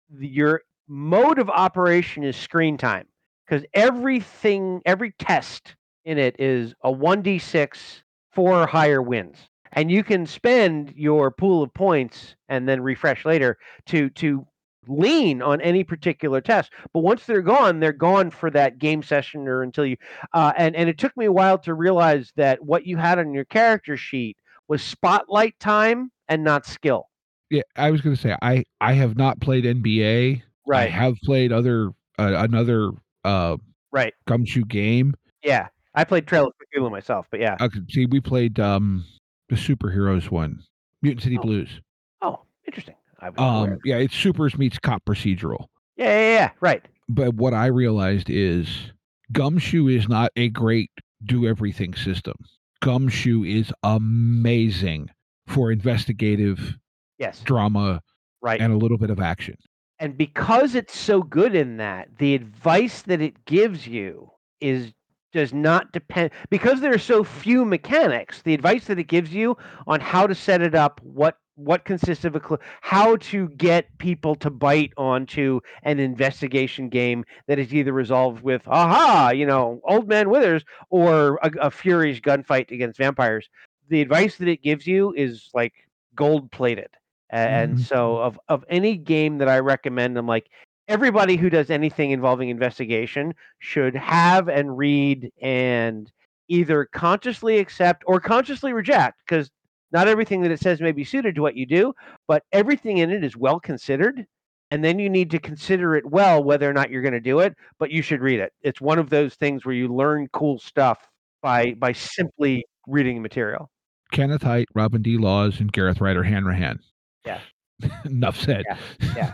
your mode of operation is screen time, because every test in it is a 1d6, 4 or higher wins. And you can spend your pool of points and then refresh later to lean on any particular test. But once they're gone for that game session or until you and it took me a while to realize that what you had on your character sheet was spotlight time and not skill. Yeah, I was going to say I have not played NBA. Right. I have played another right. Gumshoe game. Yeah. I played Trail of Cthulhu myself, but yeah. See, we played the superheroes one, Mutant City Blues. Oh, interesting. Yeah, it's supers meets cop procedural. Yeah, right. But what I realized is Gumshoe is not a great do-everything system. Gumshoe is amazing for investigative drama, right, and a little bit of action. And because it's so good in that, the advice that it gives you does not depend, because there are so few mechanics. The advice that it gives you on how to set it up, what consists of how to get people to bite onto an investigation game that is either resolved with Old Man Withers or a furious gunfight against vampires. The advice that it gives you is like gold plated. And so of any game that I recommend, I'm like, everybody who does anything involving investigation should have and read and either consciously accept or consciously reject, because not everything that it says may be suited to what you do, but everything in it is well considered. And then you need to consider it well whether or not you're going to do it, but you should read it. It's one of those things where you learn cool stuff by simply reading the material. Kenneth Hite, Robin D. Laws, and Gareth Ryder Hanrahan. Yeah. Enough said. Yeah.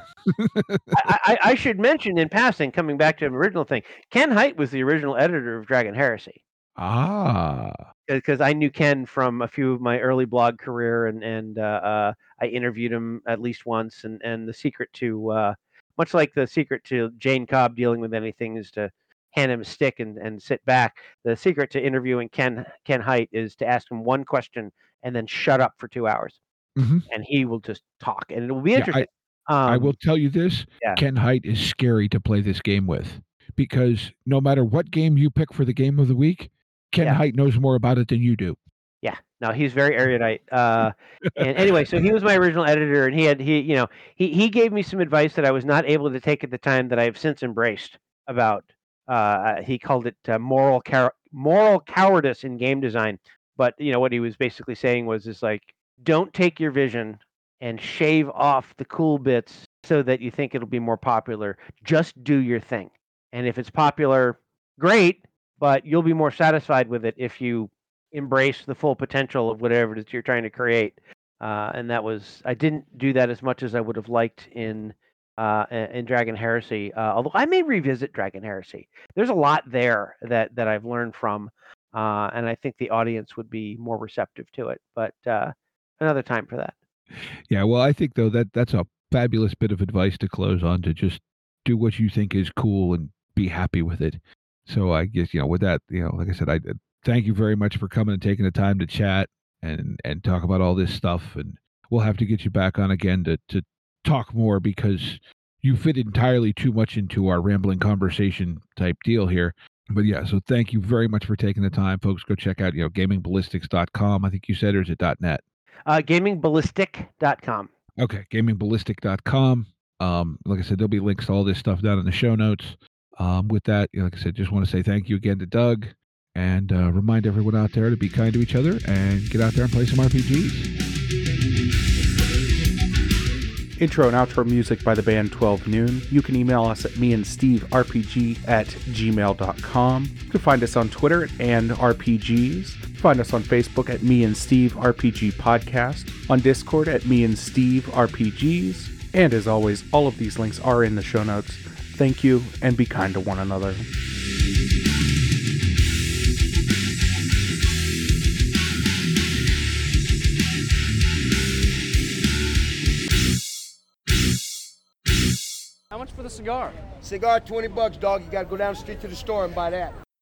I should mention in passing, coming back to an original thing, Ken Hite was the original editor of Dragon Heresy. Because I knew Ken from a few of my early blog career, and I interviewed him at least once. And the secret to, much like the secret to Jane Cobb dealing with anything is to hand him a stick and sit back. The secret to interviewing Ken Hite is to ask him one question and then shut up for 2 hours. And he will just talk, and it will be interesting. I will tell you this, Ken Hite is scary to play this game with, because no matter what game you pick for the game of the week, Ken Hite knows more about it than you do. Yeah, no, he's very erudite. And anyway, so he was my original editor, and he gave me some advice that I was not able to take at the time that I have since embraced about. He called it moral cowardice in game design. But what he was basically saying was like, don't take your vision and shave off the cool bits so that you think it'll be more popular. Just do your thing. And if it's popular, great, but you'll be more satisfied with it if you embrace the full potential of whatever it is you're trying to create. And I didn't do that as much as I would have liked in Dragon Heresy. Although I may revisit Dragon Heresy. There's a lot there that I've learned from, and I think the audience would be more receptive to it. But another time for that. Yeah, well, I think though that's a fabulous bit of advice to close on, to just do what you think is cool and be happy with it. So I guess with that, like I said, I thank you very much for coming and taking the time to chat and talk about all this stuff. And we'll have to get you back on again to talk more, because you fit entirely too much into our rambling conversation type deal here. But yeah, so thank you very much for taking the time, folks. Go check out gamingballistics.com. I think you said, or is it .net? Gamingballistic.com. Okay, gamingballistic.com. Like I said, there'll be links to all this stuff down in the show notes. With that, like I said, just want to say thank you again to Doug, and remind everyone out there to be kind to each other and get out there and play some RPGs. Intro and outro music by the band 12 Noon. You can email us at meandsteverpg@gmail.com. You can find us on Twitter and RPGs. Find us on Facebook at Me and Steve RPG Podcast, on Discord at Me and Steve RPGs, and as always, all of these links are in the show notes. Thank you, and be kind to one another. How much for the cigar? Cigar, $20, dog. You gotta go down the street to the store and buy that.